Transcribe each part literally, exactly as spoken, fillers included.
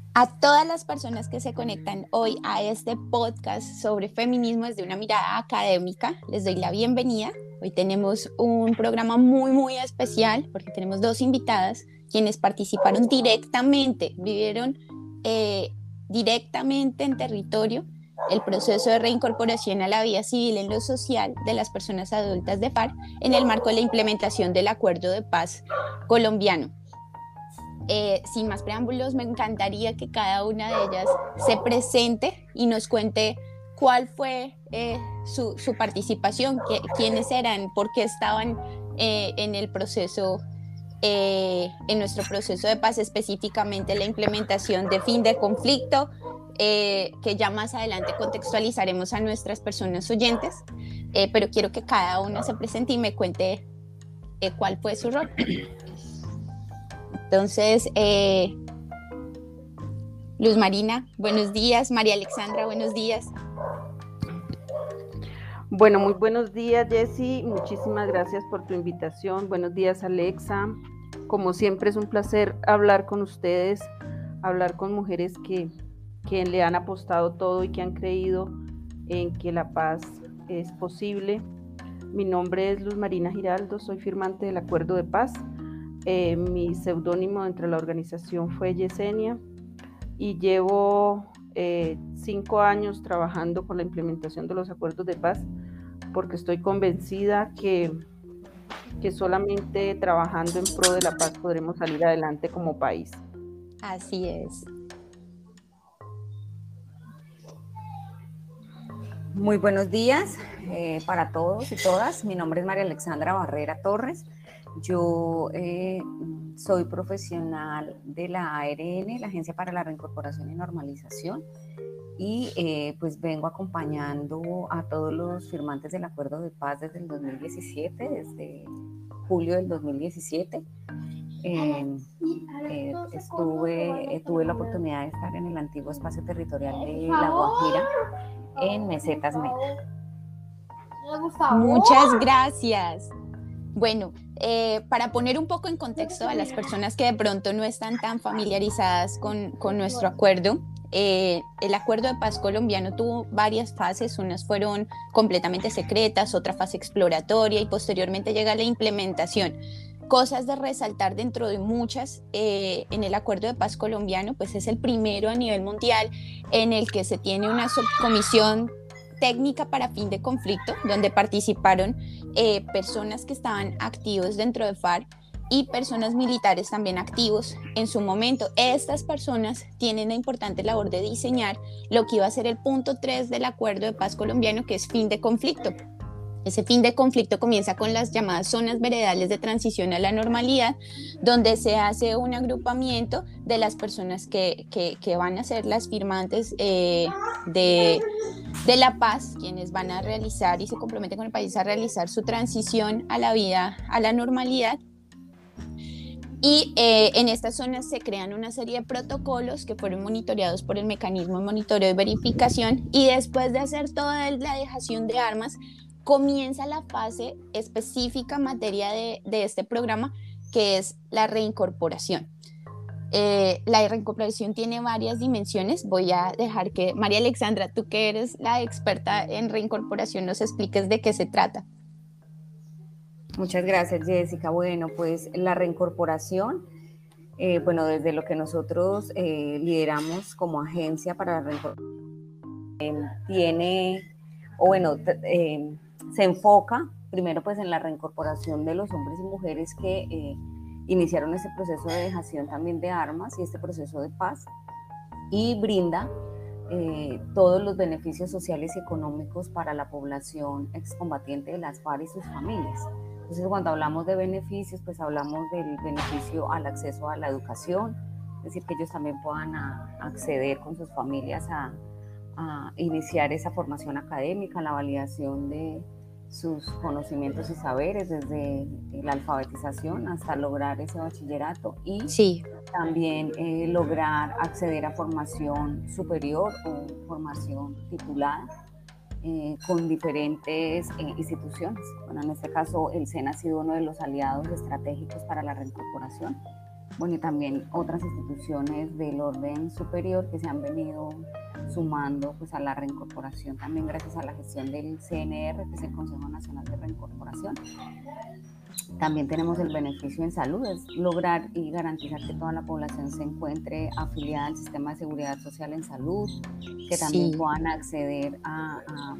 A todas las personas que se conectan hoy a este podcast sobre feminismo desde una mirada académica, les doy la bienvenida. Hoy tenemos un programa muy, muy especial porque tenemos dos invitadas quienes participaron directamente, vivieron eh, directamente en territorio el proceso de reincorporación a la vida civil en lo social de las personas adultas de FARC en el marco de la implementación del Acuerdo de Paz colombiano. Eh, sin más preámbulos, me encantaría que cada una de ellas se presente y nos cuente cuál fue eh, su, su, participación, qué, quiénes eran, por qué estaban eh, en el proceso, eh, en nuestro proceso de paz, específicamente la implementación de fin de conflicto, eh, que ya más adelante contextualizaremos a nuestras personas oyentes, eh, pero quiero que cada una se presente y me cuente eh, cuál fue su rol. Entonces, eh, Luz Marina, buenos días. María Alexandra, buenos días. Bueno, muy buenos días, Jessy. Muchísimas gracias por tu invitación. Buenos días, Alexa. Como siempre, es un placer hablar con ustedes, hablar con mujeres que, que le han apostado todo y que han creído en que la paz es posible. Mi nombre es Luz Marina Giraldo, soy firmante del Acuerdo de Paz. Eh, mi seudónimo dentro de la organización fue Yesenia y llevo eh, cinco años trabajando con la implementación de los acuerdos de paz porque estoy convencida que, que solamente trabajando en pro de la paz podremos salir adelante como país. Así es. Muy buenos días eh, para todos y todas. Mi nombre es María Alexandra Barrera Torres. Yo eh, soy profesional de la A R N, la Agencia para la Reincorporación y Normalización, y eh, pues vengo acompañando a todos los firmantes del Acuerdo de Paz desde el dos mil diecisiete, desde julio del dos mil diecisiete. Eh, eh, estuve, eh, tuve la oportunidad de estar en el antiguo espacio territorial de La Guajira, en Mesetas Meta. Muchas gracias. Bueno, eh, para poner un poco en contexto a las personas que de pronto no están tan familiarizadas con, con nuestro acuerdo, eh, el Acuerdo de Paz colombiano tuvo varias fases. Unas fueron completamente secretas, otra fase exploratoria y posteriormente llega la implementación. Cosas de resaltar dentro de muchas eh, en el Acuerdo de Paz colombiano, pues es el primero a nivel mundial en el que se tiene una subcomisión técnica para fin de conflicto, donde participaron eh, personas que estaban activos dentro de FARC y personas militares también activos en su momento. Estas personas tienen la importante labor de diseñar lo que iba a ser el punto tres del Acuerdo de Paz colombiano, que es fin de conflicto. Ese fin de conflicto comienza con las llamadas zonas veredales de transición a la normalidad, donde se hace un agrupamiento de las personas que, que, que van a ser las firmantes eh, de, de la paz, quienes van a realizar y se comprometen con el país a realizar su transición a la vida, a la normalidad. Y eh, en estas zonas se crean una serie de protocolos que fueron monitoreados por el mecanismo de monitoreo y verificación, y después de hacer toda la dejación de armas, comienza la fase específica en materia de, de este programa, que es la reincorporación. Eh, la reincorporación tiene varias dimensiones. Voy a dejar que María Alexandra, tú que eres la experta en reincorporación, nos expliques de qué se trata. Muchas gracias, Jessica. Bueno, pues la reincorporación, eh, bueno, desde lo que nosotros eh, lideramos como agencia para la reincorporación, eh, tiene, o bueno, eh, se enfoca primero pues en la reincorporación de los hombres y mujeres que eh, iniciaron ese proceso de dejación también de armas y este proceso de paz, y brinda eh, todos los beneficios sociales y económicos para la población excombatiente de las FARC y sus familias. Entonces, cuando hablamos de beneficios, pues hablamos del beneficio al acceso a la educación, es decir, que ellos también puedan a, acceder con sus familias a, a iniciar esa formación académica, la validación de sus conocimientos y saberes, desde la alfabetización hasta lograr ese bachillerato, y sí. también eh, lograr acceder a formación superior o formación titulada eh, con diferentes eh, instituciones. Bueno, en este caso el SENA ha sido uno de los aliados estratégicos para la reincorporación, bueno, y también otras instituciones del orden superior que se han venido sumando pues, a la reincorporación, también gracias a la gestión del C N R, que es el Consejo Nacional de Reincorporación. También tenemos el beneficio en salud, es lograr y garantizar que toda la población se encuentre afiliada al sistema de seguridad social en salud, que también sí. puedan acceder a, a,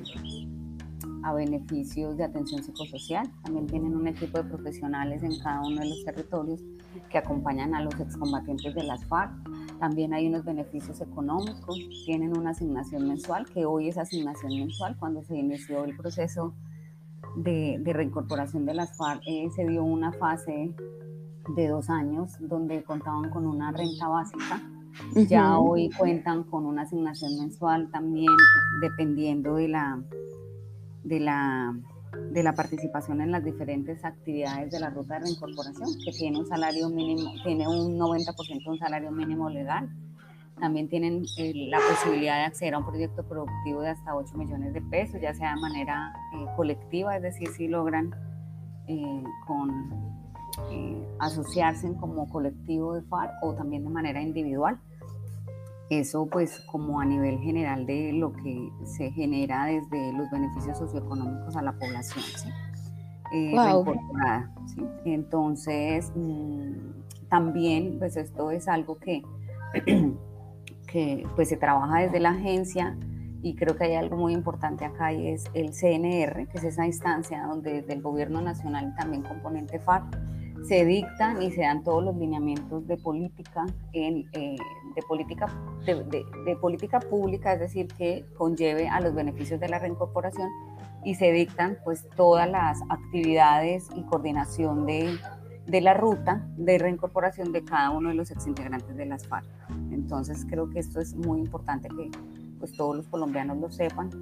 a beneficios de atención psicosocial. También tienen un equipo de profesionales en cada uno de los territorios que acompañan a los excombatientes de las FARC. También hay unos beneficios económicos, tienen una asignación mensual, que hoy es asignación mensual. Cuando se inició el proceso de, de reincorporación de las FARC, eh, se dio una fase de dos años donde contaban con una renta básica. Uh-huh. Ya hoy cuentan con una asignación mensual también, dependiendo de la, de la, de la participación en las diferentes actividades de la ruta de reincorporación, que tiene un salario mínimo, tiene un noventa por ciento de un salario mínimo legal. También tienen eh, la posibilidad de acceder a un proyecto productivo de hasta ocho millones de pesos, ya sea de manera eh, colectiva, es decir, si logran eh, con, eh, asociarse como colectivo de FARC, o también de manera individual. Eso pues como a nivel general de lo que se genera desde los beneficios socioeconómicos a la población, ¿sí? Eh, wow. Reincorporada, ¿sí? Entonces, mmm, también pues esto es algo que... que pues se trabaja desde la agencia, y creo que hay algo muy importante acá, y es el C N R, que es esa instancia donde desde el gobierno nacional y también componente FARC se dictan y se dan todos los lineamientos de política, en, eh, de, política de, de, de política pública, es decir, que conlleve a los beneficios de la reincorporación, y se dictan pues todas las actividades y coordinación de de la ruta de reincorporación de cada uno de los exintegrantes de las FARC. Entonces creo que esto es muy importante que pues todos los colombianos lo sepan,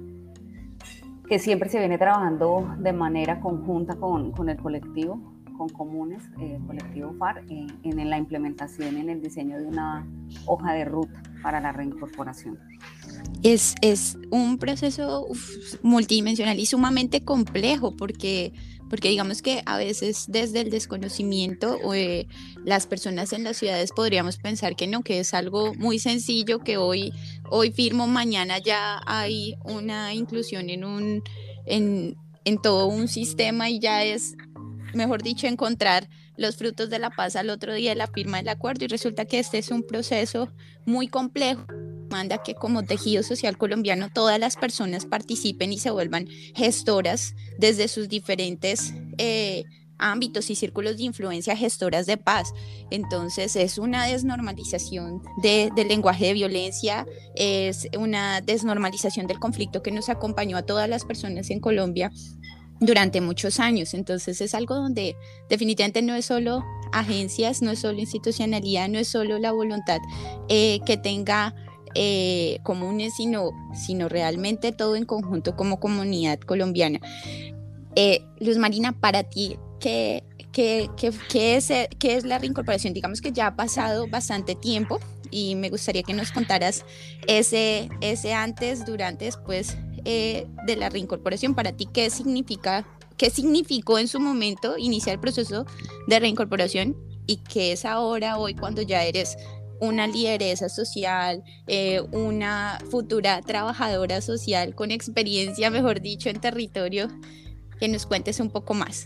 que siempre se viene trabajando de manera conjunta con, con el colectivo, con comunes, eh, colectivo FARC, eh, en la implementación, en el diseño de una hoja de ruta para la reincorporación. Es, es un proceso uf, multidimensional y sumamente complejo, porque, porque digamos que a veces desde el desconocimiento eh, las personas en las ciudades podríamos pensar que no, que es algo muy sencillo, que hoy, hoy firmo, mañana ya hay una inclusión en, un, en, en todo un sistema, y ya es, mejor dicho, encontrar los frutos de la paz al otro día de la firma del acuerdo, y resulta que este es un proceso muy complejo. Demanda que como tejido social colombiano todas las personas participen y se vuelvan gestoras desde sus diferentes eh, ámbitos y círculos de influencia, gestoras de paz. Entonces es una desnormalización de, del lenguaje de violencia, es una desnormalización del conflicto que nos acompañó a todas las personas en Colombia durante muchos años. Entonces es algo donde definitivamente no es solo agencias, no es solo institucionalidad, no es solo la voluntad eh, que tenga Eh, comunes, sino, sino realmente todo en conjunto como comunidad colombiana. Eh, Luz Marina, para ti, ¿qué, qué, qué, qué, es, ¿qué es la reincorporación? Digamos que ya ha pasado bastante tiempo, y me gustaría que nos contaras ese, ese antes, durante, después eh, de la reincorporación. Para ti, ¿qué significa, qué significó en su momento iniciar el proceso de reincorporación, y qué es ahora, hoy, cuando ya eres una lideresa social, eh, una futura trabajadora social con experiencia, mejor dicho, en territorio? Que nos cuentes un poco más.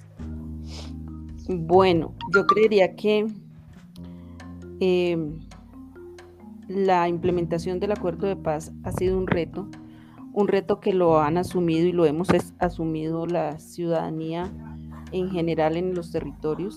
Bueno, yo creería que eh, la implementación del acuerdo de paz ha sido un reto, un reto que lo han asumido y lo hemos asumido la ciudadanía en general en los territorios.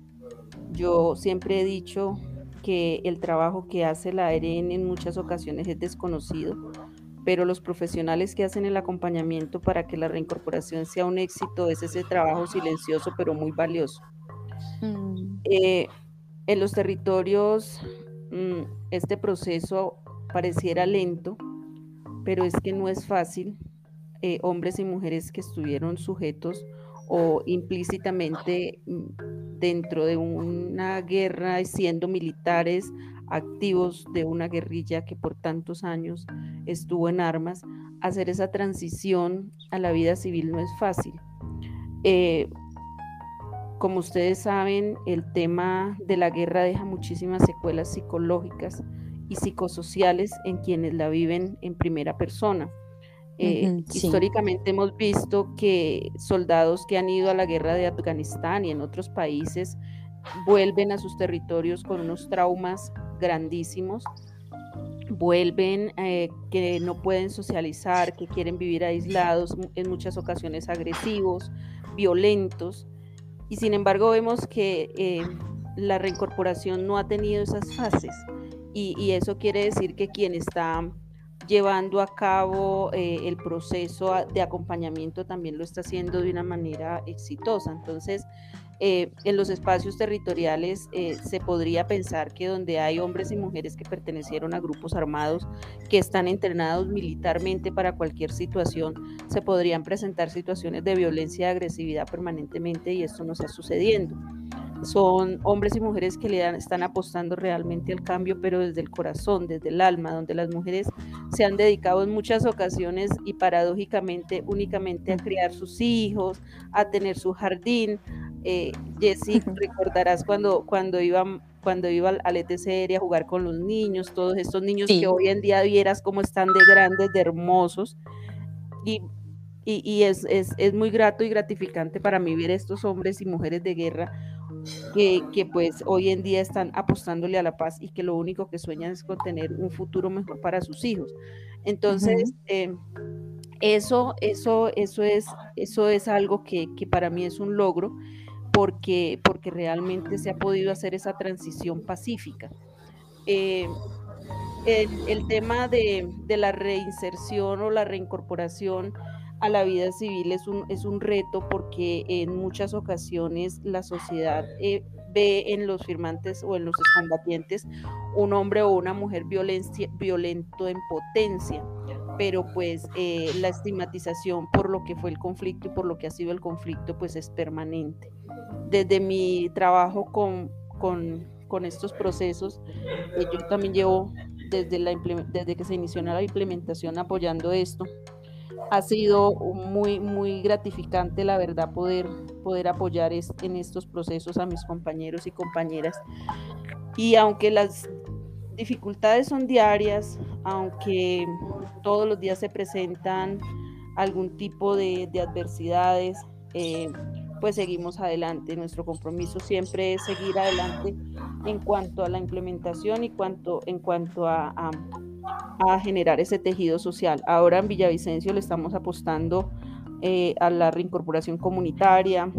Yo siempre he dicho que el trabajo que hace la A R N en muchas ocasiones es desconocido, pero los profesionales que hacen el acompañamiento para que la reincorporación sea un éxito es ese trabajo silencioso pero muy valioso. Mm. Eh, en los territorios mm, este proceso pareciera lento, pero es que no es fácil. Eh, hombres y mujeres que estuvieron sujetos o implícitamente dentro de una guerra, siendo militares activos de una guerrilla que por tantos años estuvo en armas, hacer esa transición a la vida civil no es fácil. Eh, como ustedes saben, el tema de la guerra deja muchísimas secuelas psicológicas y psicosociales en quienes la viven en primera persona. Eh, Ujú, sí. Históricamente hemos visto que soldados que han ido a la guerra de Afganistán y en otros países vuelven a sus territorios con unos traumas grandísimos, vuelven eh, que no pueden socializar, que quieren vivir aislados, en muchas ocasiones agresivos, violentos, y sin embargo vemos que eh, la reincorporación no ha tenido esas fases, y, y eso quiere decir que quien está llevando a cabo eh, el proceso de acompañamiento también lo está haciendo de una manera exitosa. Entonces, eh, en los espacios territoriales eh, se podría pensar que donde hay hombres y mujeres que pertenecieron a grupos armados que están entrenados militarmente para cualquier situación, se podrían presentar situaciones de violencia y agresividad permanentemente, y esto no está sucediendo. Son hombres y mujeres que le dan, están apostando realmente al cambio, pero desde el corazón, desde el alma, donde las mujeres se han dedicado en muchas ocasiones y paradójicamente únicamente a criar sus hijos, a tener su jardín. Eh, Jessy, recordarás cuando, cuando iba, cuando iba al E T C R a jugar con los niños, todos estos niños sí. que hoy en día vieras cómo están de grandes, de hermosos, y, y, y es, es, es muy grato y gratificante para mí ver estos hombres y mujeres de guerra Que, que pues hoy en día están apostándole a la paz y que lo único que sueñan es con tener un futuro mejor para sus hijos. Entonces, uh-huh. eh, eso, eso, eso, es, eso es algo que, que para mí es un logro, porque, porque realmente se ha podido hacer esa transición pacífica. Eh, el, el tema de, de la reinserción o la reincorporación a la vida civil es un, es un reto, porque en muchas ocasiones la sociedad eh, ve en los firmantes o en los excombatientes un hombre o una mujer violencia, violento en potencia, pero pues eh, la estigmatización por lo que fue el conflicto y por lo que ha sido el conflicto pues es permanente. Desde mi trabajo con, con, con estos procesos, eh, yo también llevo desde, la, desde que se inició la implementación apoyando esto. Ha sido muy, muy gratificante, la verdad, poder, poder apoyar es, en estos procesos a mis compañeros y compañeras. Y aunque las dificultades son diarias, aunque todos los días se presentan algún tipo de, de adversidades, eh, pues seguimos adelante. Nuestro compromiso siempre es seguir adelante en cuanto a la implementación y cuanto, en cuanto a... a a generar ese tejido social. Ahora en Villavicencio le estamos apostando eh, a la reincorporación comunitaria,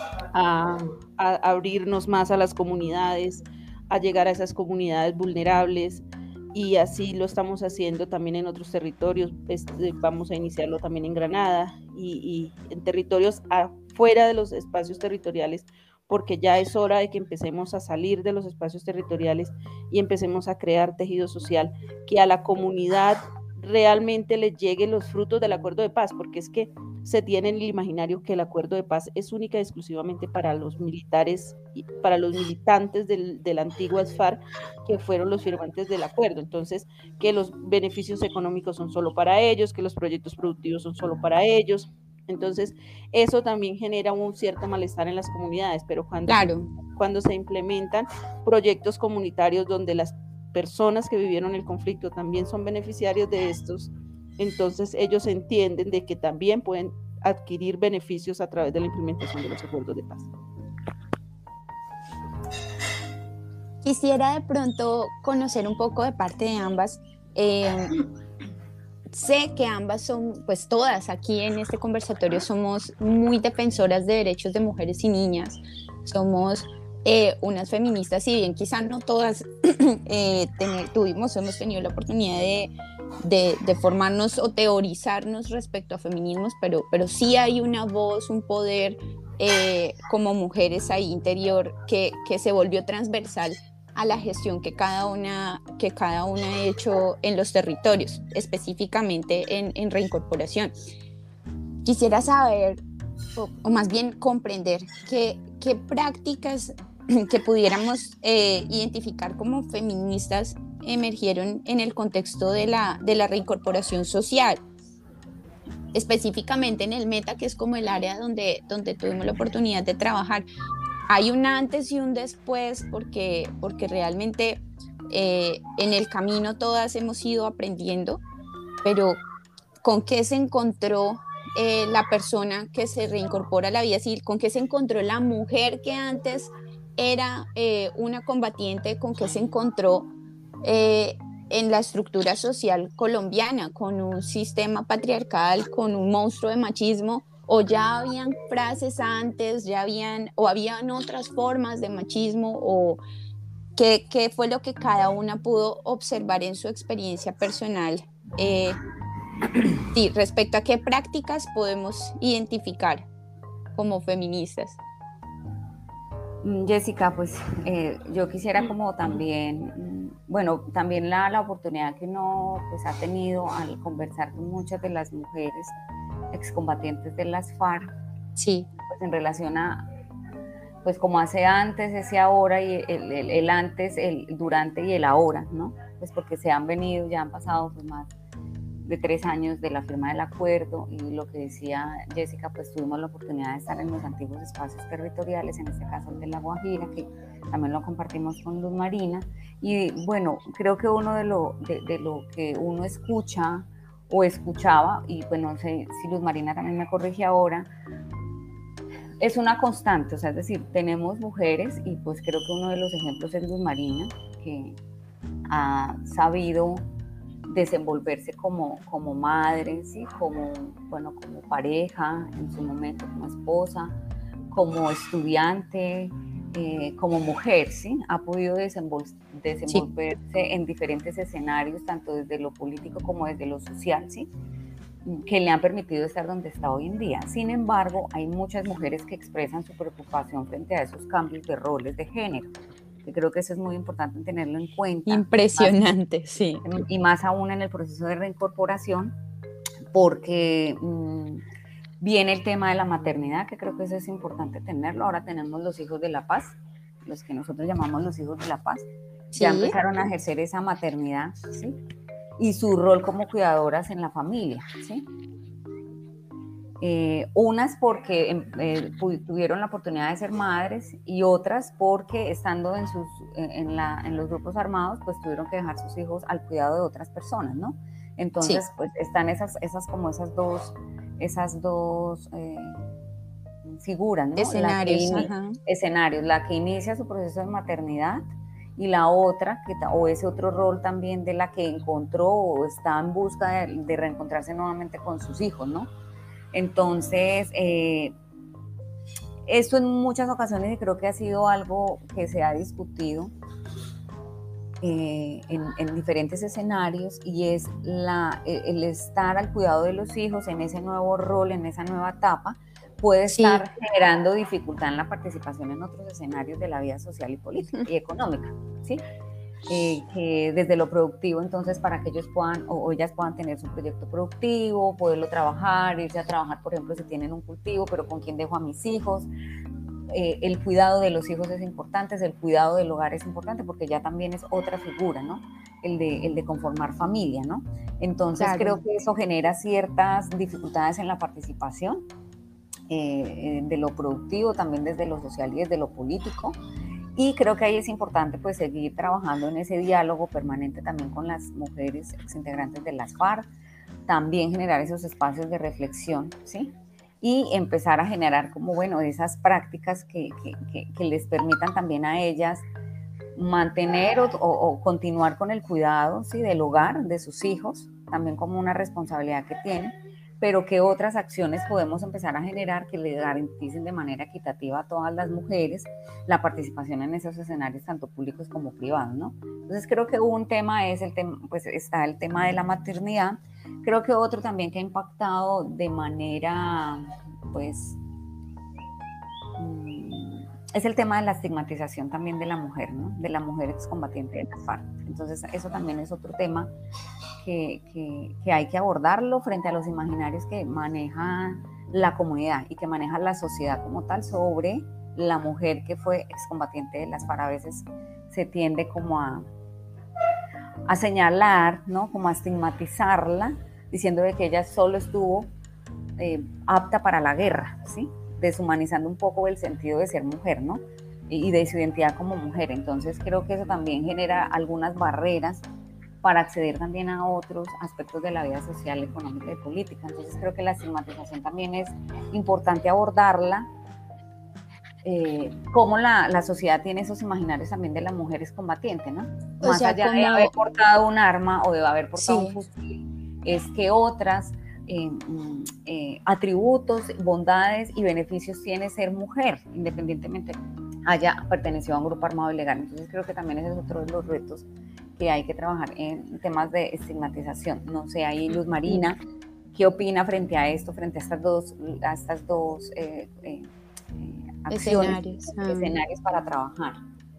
a, a abrirnos más a las comunidades, a llegar a esas comunidades vulnerables, y así lo estamos haciendo también en otros territorios. Este, vamos a iniciarlo también en Granada y, y en territorios afuera de los espacios territoriales, porque ya es hora de que empecemos a salir de los espacios territoriales y empecemos a crear tejido social, que a la comunidad realmente le lleguen los frutos del acuerdo de paz, porque es que se tiene en el imaginario que el acuerdo de paz es única y exclusivamente para los militares, para los militantes del, del antiguo ASFAR, que fueron los firmantes del acuerdo. Entonces, que los beneficios económicos son solo para ellos, que los proyectos productivos son solo para ellos. Entonces, eso también genera un cierto malestar en las comunidades, pero cuando, claro. se, cuando se implementan proyectos comunitarios donde las personas que vivieron el conflicto también son beneficiarios de estos, entonces ellos entienden de que también pueden adquirir beneficios a través de la implementación de los acuerdos de paz. Quisiera de pronto conocer un poco de parte de ambas. Eh, Sé que ambas son, pues todas aquí en este conversatorio somos muy defensoras de derechos de mujeres y niñas, somos eh, unas feministas, si bien quizás no todas eh, tener, tuvimos, hemos tenido la oportunidad de, de, de formarnos o teorizarnos respecto a feminismos, pero, pero sí hay una voz, un poder eh, como mujeres ahí interior que, que se volvió transversal a la gestión que cada una, que cada una ha hecho en los territorios, específicamente en, en reincorporación. Quisiera saber, o, o más bien comprender, qué, qué prácticas que pudiéramos eh, identificar como feministas emergieron en el contexto de la, de la reincorporación social, específicamente en el META, que es como el área donde, donde tuvimos la oportunidad de trabajar. hay un antes y un después, porque, porque realmente eh, en el camino todas hemos ido aprendiendo, pero ¿con qué se encontró eh, la persona que se reincorpora a la vida civil? ¿Con qué se encontró la mujer que antes era eh, una combatiente? ¿Con qué se encontró eh, en la estructura social colombiana? ¿Con un sistema patriarcal, con un monstruo de machismo? ¿O ya habían frases antes, ya habían, o habían otras formas de machismo? ¿O qué, qué fue lo que cada una pudo observar en su experiencia personal? Eh, Sí, respecto a qué prácticas podemos identificar como feministas. Mm, Jessica, pues eh, yo quisiera como también, mm, bueno, también la, la oportunidad que uno pues ha tenido al conversar con muchas de las mujeres excombatientes de las FARC, Sí, pues en relación a, pues como hace antes, ese ahora y el, el, el antes, el durante y el ahora, ¿no? Pues porque se han venido, ya han pasado pues más de tres años de la firma del acuerdo, y lo que decía Jessica, pues tuvimos la oportunidad de estar en los antiguos espacios territoriales, en este caso el de La Guajira, que también lo compartimos con Luz Marina, y bueno, creo que uno de lo, de, de lo que uno escucha o escuchaba, y pues no sé si Luz Marina también me corrige ahora, es una constante, o sea, es decir, tenemos mujeres, y pues creo que uno de los ejemplos es Luz Marina, que ha sabido desenvolverse como, como madre, ¿sí? Como, bueno, como pareja, en su momento como esposa, como estudiante, eh, como mujer, ¿sí? Ha podido desenvol sí, desenvolverse en diferentes escenarios, tanto desde lo político como desde lo social, ¿sí? Que le han permitido estar donde está hoy en día. Sin embargo, hay muchas mujeres que expresan su preocupación frente a esos cambios de roles de género, que creo que eso es muy importante tenerlo en cuenta, más, impresionante, sí. y más aún en el proceso de reincorporación, porque mmm, viene el tema de la maternidad, que creo que eso es importante tenerlo. Ahora tenemos los hijos de la paz, los que nosotros llamamos los hijos de la paz, ya Sí, empezaron a ejercer esa maternidad, ¿sí? Y su rol como cuidadoras en la familia, ¿sí? Eh, unas porque eh, tuvieron la oportunidad de ser madres, y otras porque estando en, sus, en, la, en los grupos armados, pues tuvieron que dejar sus hijos al cuidado de otras personas, ¿no? Entonces, sí, pues están esas, esas como esas dos, esas dos eh, figuras, ¿no? La que escenarios, in, ajá. escenarios, la que inicia su proceso de maternidad, y la otra, que, o ese otro rol también de la que encontró o está en busca de, de reencontrarse nuevamente con sus hijos, ¿no? Entonces, eh, esto en muchas ocasiones, y creo que ha sido algo que se ha discutido eh, en, en diferentes escenarios, y es la, el estar al cuidado de los hijos en ese nuevo rol, en esa nueva etapa, puede Sí, estar generando dificultad en la participación en otros escenarios de la vida social y política y económica, ¿sí? Eh, que desde lo productivo, entonces, para que ellos puedan o, o ellas puedan tener su proyecto productivo, poderlo trabajar, irse a trabajar, por ejemplo, si tienen un cultivo, pero ¿con quién dejo a mis hijos? Eh, el cuidado de los hijos es importante, el cuidado del hogar es importante, porque ya también es otra figura, ¿no? El de, el de conformar familia, ¿no? Entonces claro. creo que eso genera ciertas dificultades en la participación eh, de lo productivo, también desde lo social y desde lo político. Y creo que ahí es importante pues seguir trabajando en ese diálogo permanente también con las mujeres exintegrantes de las FARC, también generar esos espacios de reflexión, ¿sí? Y empezar a generar como, bueno, esas prácticas que, que, que, que les permitan también a ellas mantener o, o, o continuar con el cuidado, ¿sí? Del hogar, de sus hijos, también como una responsabilidad que tienen, pero que otras acciones podemos empezar a generar que le garanticen de manera equitativa a todas las mujeres la participación en esos escenarios, tanto públicos como privados, ¿no? Entonces creo que un tema es el tema, pues está el tema de la maternidad. Creo que otro también que ha impactado de manera, pues, es el tema de la estigmatización también de la mujer, ¿no? De la mujer excombatiente de la FARC. Entonces eso también es otro tema que, que, que hay que abordarlo frente a los imaginarios que maneja la comunidad y que maneja la sociedad como tal sobre la mujer que fue excombatiente de las FARC. A veces se tiende como a, a señalar, ¿no? Como a estigmatizarla, diciendo de que ella solo estuvo eh, apta para la guerra, ¿sí? deshumanizando un poco el sentido de ser mujer, ¿no? Y, y de su identidad como mujer. Entonces creo que eso también genera algunas barreras para acceder también a otros aspectos de la vida social, económica y política. Entonces creo que la estigmatización también es importante abordarla, eh, cómo la, la sociedad tiene esos imaginarios también de las mujeres combatientes, ¿no? O Más sea, allá como... de haber portado un arma o de haber portado Sí. un fusil, es que otras eh, eh, atributos, bondades y beneficios tiene ser mujer, independientemente haya pertenecido a un grupo armado ilegal. Entonces creo que también ese es otro de los retos que hay que trabajar en temas de estigmatización. No sé, ahí Luz Marina, ¿qué opina frente a esto, frente a estas dos, a estas dos eh, eh, eh, acciones, Escenarios. Ah. escenarios para trabajar?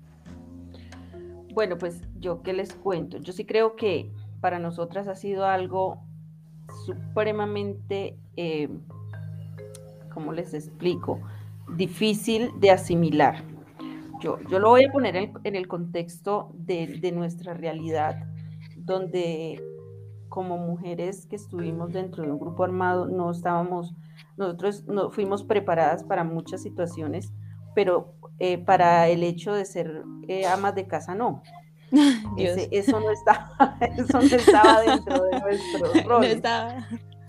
Bueno, pues yo qué les cuento. Yo sí creo que para nosotras ha sido algo supremamente, eh, ¿cómo les explico? Difícil de asimilar. Yo, yo lo voy a poner en, en el contexto de, de nuestra realidad, donde como mujeres que estuvimos dentro de un grupo armado, no estábamos, nosotros no fuimos preparadas para muchas situaciones, pero eh, para el hecho de ser eh, amas de casa, no. Ese, eso, no estaba, eso no estaba dentro de nuestros roles. No estaba.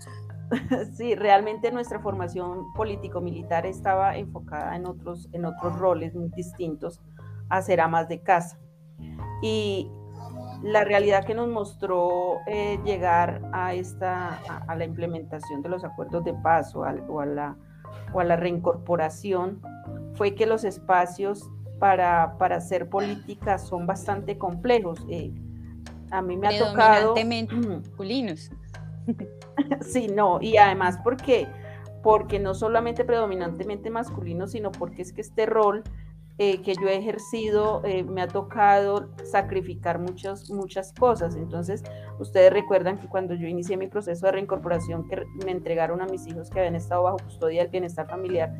Sí, realmente nuestra formación político-militar estaba enfocada en otros, en otros roles muy distintos a ser amas de casa. Y la realidad que nos mostró eh, llegar a, esta, a, a la implementación de los acuerdos de paz o a, o, a la, o a la reincorporación fue que los espacios para, para hacer política son bastante complejos. Eh, a mí me ha tocado... Predominantemente masculinos. Sí, no, y además porque, porque no solamente predominantemente masculino, sino porque es que este rol eh, que yo he ejercido eh, me ha tocado sacrificar muchas, muchas cosas. Entonces, ustedes recuerdan que cuando yo inicié mi proceso de reincorporación, que me entregaron a mis hijos que habían estado bajo custodia del bienestar familiar,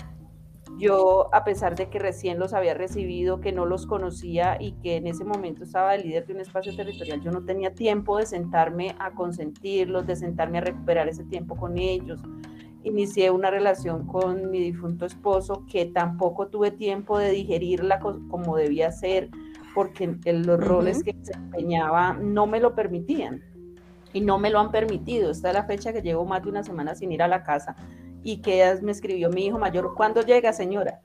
yo, a pesar de que recién los había recibido, que no los conocía y que en ese momento estaba de líder de un espacio territorial, yo no tenía tiempo de sentarme a consentirlos, de sentarme a recuperar ese tiempo con ellos. Inicié una relación con mi difunto esposo que tampoco tuve tiempo de digerirla como debía ser, porque los uh-huh. roles que desempeñaba no me lo permitían y no me lo han permitido. Esta es la fecha que llevo más de una semana sin ir a la casa. Y que me escribió mi hijo mayor, ¿cuándo llega, señora?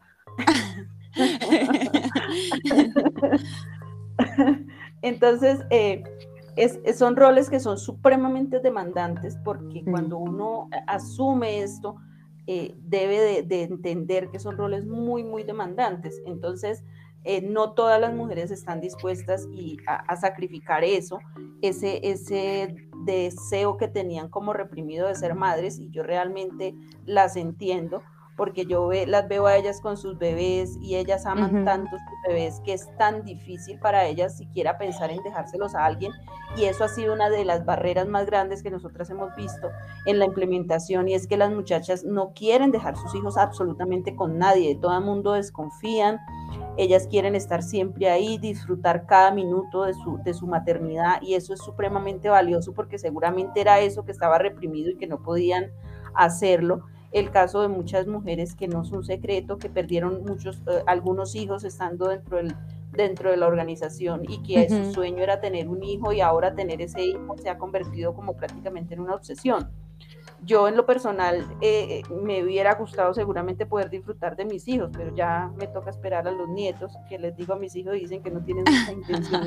Entonces, eh, es, son roles que son supremamente demandantes porque mm. cuando uno asume esto, eh, debe de, de entender que son roles muy, muy demandantes. Entonces, eh, no todas las mujeres están dispuestas y a, a sacrificar eso, ese, ese deseo que tenían como reprimido de ser madres, y yo realmente las entiendo, porque yo ve, las veo a ellas con sus bebés y ellas aman uh-huh. tanto sus bebés que es tan difícil para ellas siquiera pensar en dejárselos a alguien, y eso ha sido una de las barreras más grandes que nosotras hemos visto en la implementación, y es que las muchachas no quieren dejar sus hijos absolutamente con nadie, de todo el mundo desconfían, ellas quieren estar siempre ahí, disfrutar cada minuto de su, de su maternidad, y eso es supremamente valioso porque seguramente era eso que estaba reprimido y que no podían hacerlo. El caso de muchas mujeres, que no es un secreto, que perdieron muchos, eh, algunos hijos estando dentro, del, dentro de la organización, y que uh-huh. su sueño era tener un hijo, y ahora tener ese hijo se ha convertido como prácticamente en una obsesión. Yo en lo personal eh, me hubiera gustado seguramente poder disfrutar de mis hijos, pero ya me toca esperar a los nietos, que les digo a mis hijos y dicen que no tienen esa intención.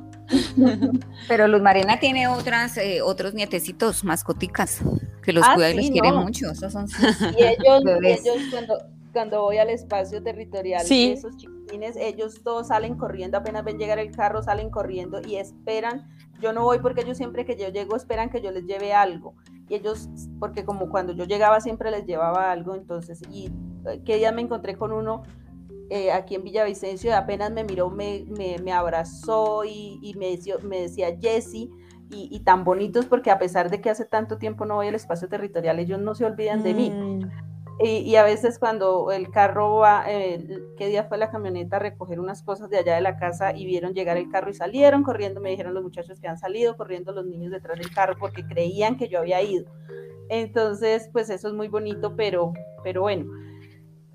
Pero Luz Marina tiene otras, eh, otros nietecitos, mascoticas, que los ah, cuida y sí, los no. quiere mucho. Esos son sus y ellos, ellos cuando, cuando voy al espacio territorial, sí. esos chiquitines, ellos todos salen corriendo, apenas ven llegar el carro, salen corriendo y esperan. Yo no voy porque ellos siempre que yo llego esperan que yo les lleve algo. Y ellos, porque como cuando yo llegaba siempre les llevaba algo, entonces, y qué día me encontré con uno eh, aquí en Villavicencio, apenas me miró, me, me, me abrazó y, y me, decía, me decía Jessie, y, y tan bonitos porque a pesar de que hace tanto tiempo no voy al espacio territorial, ellos no se olvidan de mí. Mm. Y, y a veces cuando el carro va, eh, ¿qué día fue la camioneta a recoger unas cosas de allá de la casa y vieron llegar el carro y salieron corriendo? Me dijeron los muchachos que han salido corriendo los niños detrás del carro porque creían que yo había ido. Entonces, pues eso es muy bonito, pero, pero bueno,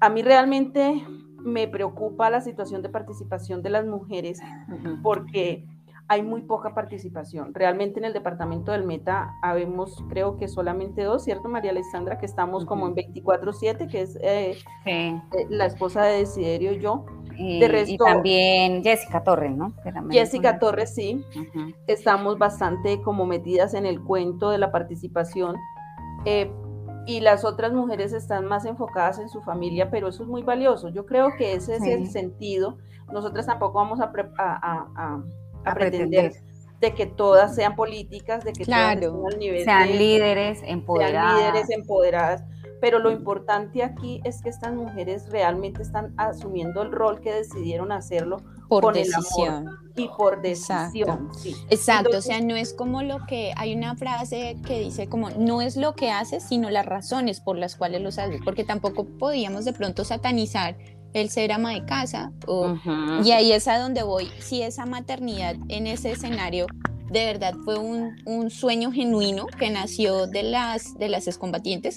a mí realmente me preocupa la situación de participación de las mujeres uh-huh. porque hay muy poca participación. Realmente en el departamento del Meta habemos, creo que solamente dos, ¿cierto, María Alexandra? Que estamos uh-huh. como en veinticuatro siete, que es eh, sí. eh, la esposa de Desiderio y yo. Y, de resto, y también Jessica Torres, ¿no? Jessica Torres, sí. Uh-huh. Estamos bastante como metidas en el cuento de la participación. Eh, y las otras mujeres están más enfocadas en su familia, pero eso es muy valioso. Yo creo que ese sí. es el sentido. Nosotras tampoco vamos a, pre- a, a, a, a, a pretender, pretender de que todas sean políticas, de que claro. todas estén al nivel sean de, líderes empoderadas. Sean líderes empoderadas. Pero lo importante aquí es que estas mujeres realmente están asumiendo el rol que decidieron hacerlo por con decisión. El amor y por decisión. Exacto, sí. Exacto. Entonces, o sea, no es como lo que, hay una frase que dice como, no es lo que haces, sino las razones por las cuales los haces, porque tampoco podíamos de pronto satanizar el ser ama de casa, o, uh-huh. y ahí es a donde voy, si esa maternidad en ese escenario de verdad fue un, un sueño genuino que nació de las, de las excombatientes,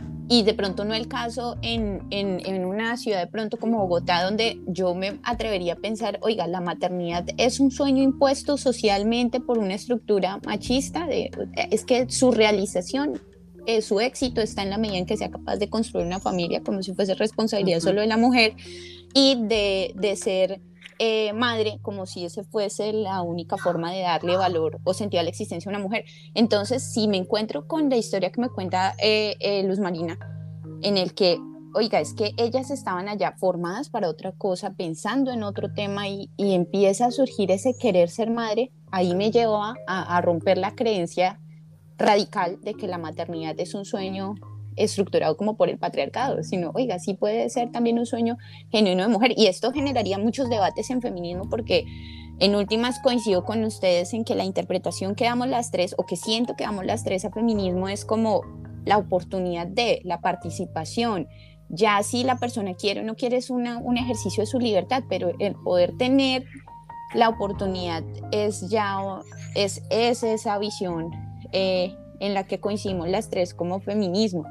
y de pronto no el caso en, en, en una ciudad de pronto como Bogotá, donde yo me atrevería a pensar, oiga, la maternidad es un sueño impuesto socialmente por una estructura machista, de, es que su realización, eh, su éxito está en la medida en que sea capaz de construir una familia como si fuese responsabilidad uh-huh. solo de la mujer, y de, de ser eh, madre como si ese fuese la única forma de darle valor o sentido a la existencia de una mujer. Entonces, si me encuentro con la historia que me cuenta eh, eh, Luz Marina, en el que, oiga, es que ellas estaban allá formadas para otra cosa, pensando en otro tema, y, y empieza a surgir ese querer ser madre, ahí me lleva a, a romper la creencia radical de que la maternidad es un sueño estructurado como por el patriarcado, sino, oiga, sí puede ser también un sueño genuino de mujer, y esto generaría muchos debates en feminismo, porque en últimas coincido con ustedes en que la interpretación que damos las tres, o que siento que damos las tres a feminismo, es como la oportunidad de la participación. Ya si la persona quiere o no quiere es una, un ejercicio de su libertad, pero el poder tener la oportunidad es ya, es, es esa visión eh, en la que coincidimos las tres como feminismo,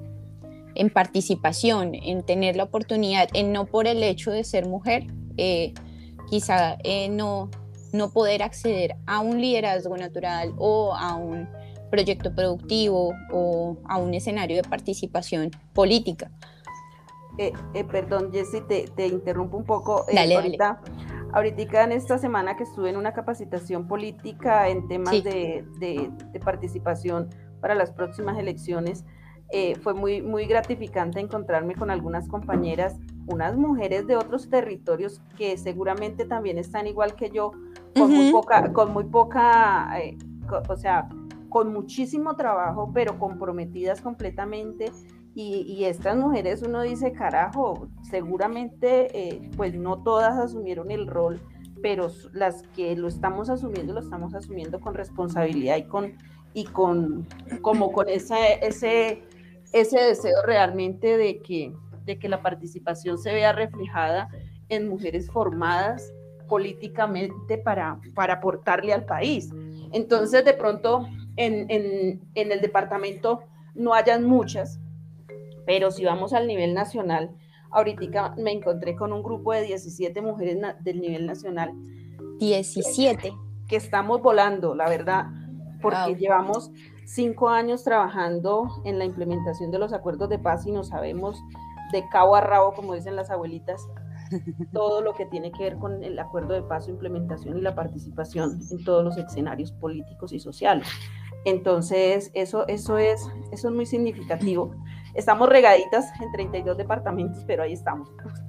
en participación, en tener la oportunidad, en no por el hecho de ser mujer, eh, quizá eh, no, no poder acceder a un liderazgo natural o a un proyecto productivo o a un escenario de participación política. Eh, eh, perdón, Jessy, te, te interrumpo un poco. Eh, dale, ahorita, dale. Ahorita en esta semana que estuve en una capacitación política en temas sí. de, de, de participación para las próximas elecciones, eh, fue muy, muy gratificante encontrarme con algunas compañeras, unas mujeres de otros territorios que seguramente también están igual que yo, con uh-huh. muy poca, con muy poca eh, con, o sea, con muchísimo trabajo, pero comprometidas completamente. Y, y estas mujeres, uno dice, carajo, seguramente eh, pues no todas asumieron el rol, pero las que lo estamos asumiendo, lo estamos asumiendo con responsabilidad y con, y con como con esa, ese, ese deseo realmente de que, de que la participación se vea reflejada en mujeres formadas políticamente para, para aportarle al país. Entonces, de pronto, en, en, en el departamento no hayan muchas, pero si vamos al nivel nacional, ahorita me encontré con un grupo de diecisiete mujeres na- del nivel nacional. diecisiete. Que, que estamos volando, la verdad, porque wow. llevamos cinco años trabajando en la implementación de los acuerdos de paz y no sabemos de cabo a rabo, como dicen las abuelitas, todo lo que tiene que ver con el acuerdo de paz, su implementación y la participación en todos los escenarios políticos y sociales. Entonces, eso, eso, es, eso es muy significativo. Estamos regaditas en treinta y dos departamentos, pero ahí estamos.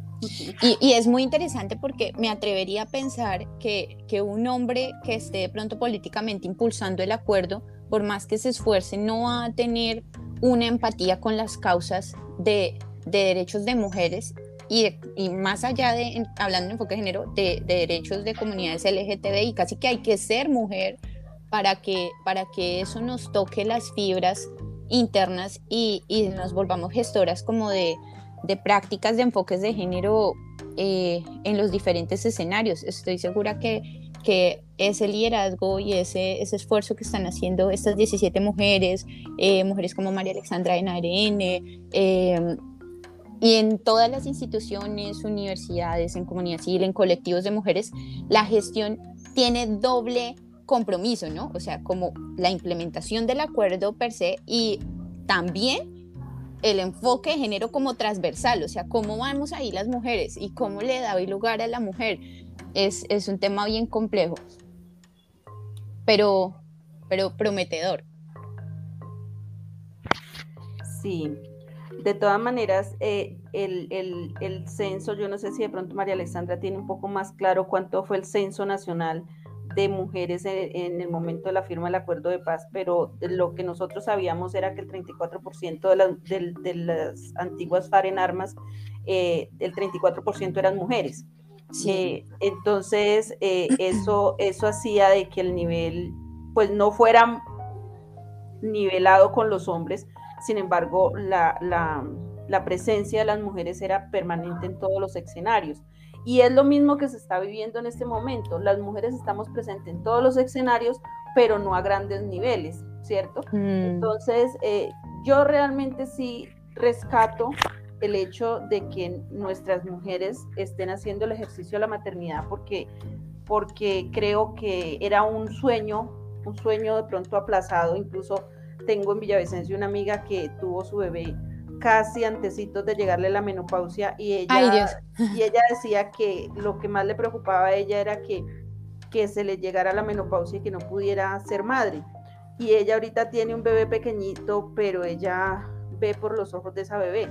Y, y es muy interesante porque me atrevería a pensar que, que un hombre que esté de pronto políticamente impulsando el acuerdo, por más que se esfuerce, no va a tener una empatía con las causas de, de derechos de mujeres y, de, y más allá de, hablando en enfoque de género, de, de derechos de comunidades L G T B I. Casi que hay que ser mujer para que, para que eso nos toque las fibras internas y, y nos volvamos gestoras como de, de prácticas de enfoques de género eh, en los diferentes escenarios. Estoy segura que, que ese liderazgo y ese, ese esfuerzo que están haciendo estas diecisiete mujeres, eh, mujeres como María Alexandra en A R N, eh, y en todas las instituciones, universidades, en comunidad civil, en colectivos de mujeres, la gestión tiene doble compromiso, ¿no? O sea, como la implementación del acuerdo per se y también el enfoque de género como transversal, o sea, cómo vamos ahí las mujeres y cómo le da lugar a la mujer. Es, es un tema bien complejo, pero, pero prometedor. Sí, de todas maneras, eh, el, el, el censo, yo no sé si de pronto María Alexandra tiene un poco más claro cuánto fue el censo nacional de mujeres en, en el momento de la firma del acuerdo de paz, pero lo que nosotros sabíamos era que el treinta y cuatro por ciento de, la, de, de las antiguas FARC en armas, eh, el treinta y cuatro por ciento eran mujeres. Sí. Eh, entonces, eh, eso, eso hacía de que el nivel, pues no fuera nivelado con los hombres. Sin embargo, la, la, la presencia de las mujeres era permanente en todos los escenarios. Y es lo mismo que se está viviendo en este momento. Las mujeres estamos presentes en todos los escenarios, pero no a grandes niveles, ¿cierto? Mm. Entonces, eh, yo realmente sí rescato el hecho de que nuestras mujeres estén haciendo el ejercicio de la maternidad, porque, porque creo que era un sueño, un sueño de pronto aplazado. Incluso tengo en Villavicencio una amiga que tuvo su bebé casi antecitos de llegarle la menopausia y ella, Ay, Dios. y ella decía que lo que más le preocupaba a ella era que, que se le llegara la menopausia y que no pudiera ser madre. Y ella ahorita tiene un bebé pequeñito, pero ella ve por los ojos de esa bebé.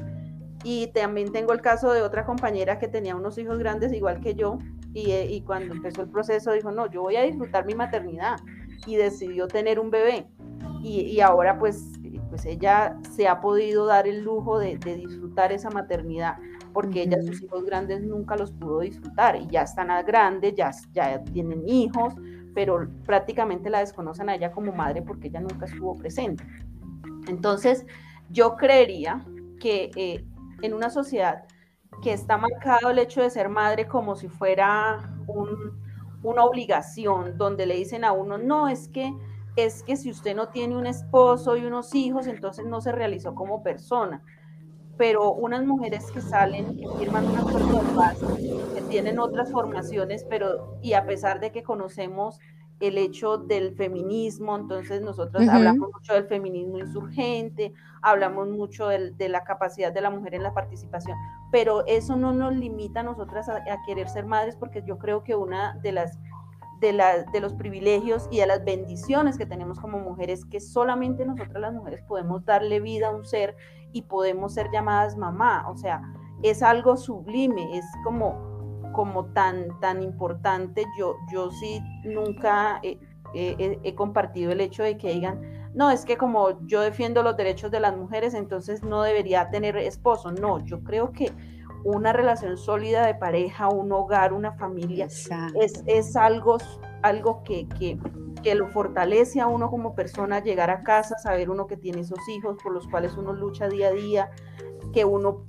Y también tengo el caso de otra compañera que tenía unos hijos grandes igual que yo y, y cuando empezó el proceso dijo, no, yo voy a disfrutar mi maternidad y decidió tener un bebé. Y, y ahora pues, pues ella se ha podido dar el lujo de, de disfrutar esa maternidad, porque uh-huh. ella sus hijos grandes nunca los pudo disfrutar y ya están grandes, ya, ya tienen hijos, pero prácticamente la desconocen a ella como madre porque ella nunca estuvo presente. Entonces yo creería que eh, en una sociedad que está marcado el hecho de ser madre como si fuera un, una obligación, donde le dicen a uno, no, es que es que si usted no tiene un esposo y unos hijos, entonces no se realizó como persona. Pero unas mujeres que salen, que firman un acuerdo de paz, que tienen otras formaciones, pero y a pesar de que conocemos el hecho del feminismo, entonces nosotros uh-huh. hablamos mucho del feminismo insurgente, hablamos mucho del, de la capacidad de la mujer en la participación, pero eso no nos limita a nosotras a, a querer ser madres, porque yo creo que una de las De, la, de los privilegios y de las bendiciones que tenemos como mujeres, que solamente nosotras las mujeres podemos darle vida a un ser y podemos ser llamadas mamá. O sea, es algo sublime, es como, como tan, tan importante. Yo, yo sí nunca he, he, he compartido el hecho de que digan, no, es que como yo defiendo los derechos de las mujeres, entonces no debería tener esposo. No, yo creo que una relación sólida de pareja, un hogar, una familia, es, es algo, algo que, que, que lo fortalece a uno como persona, llegar a casa, saber uno que tiene esos hijos por los cuales uno lucha día a día, que uno...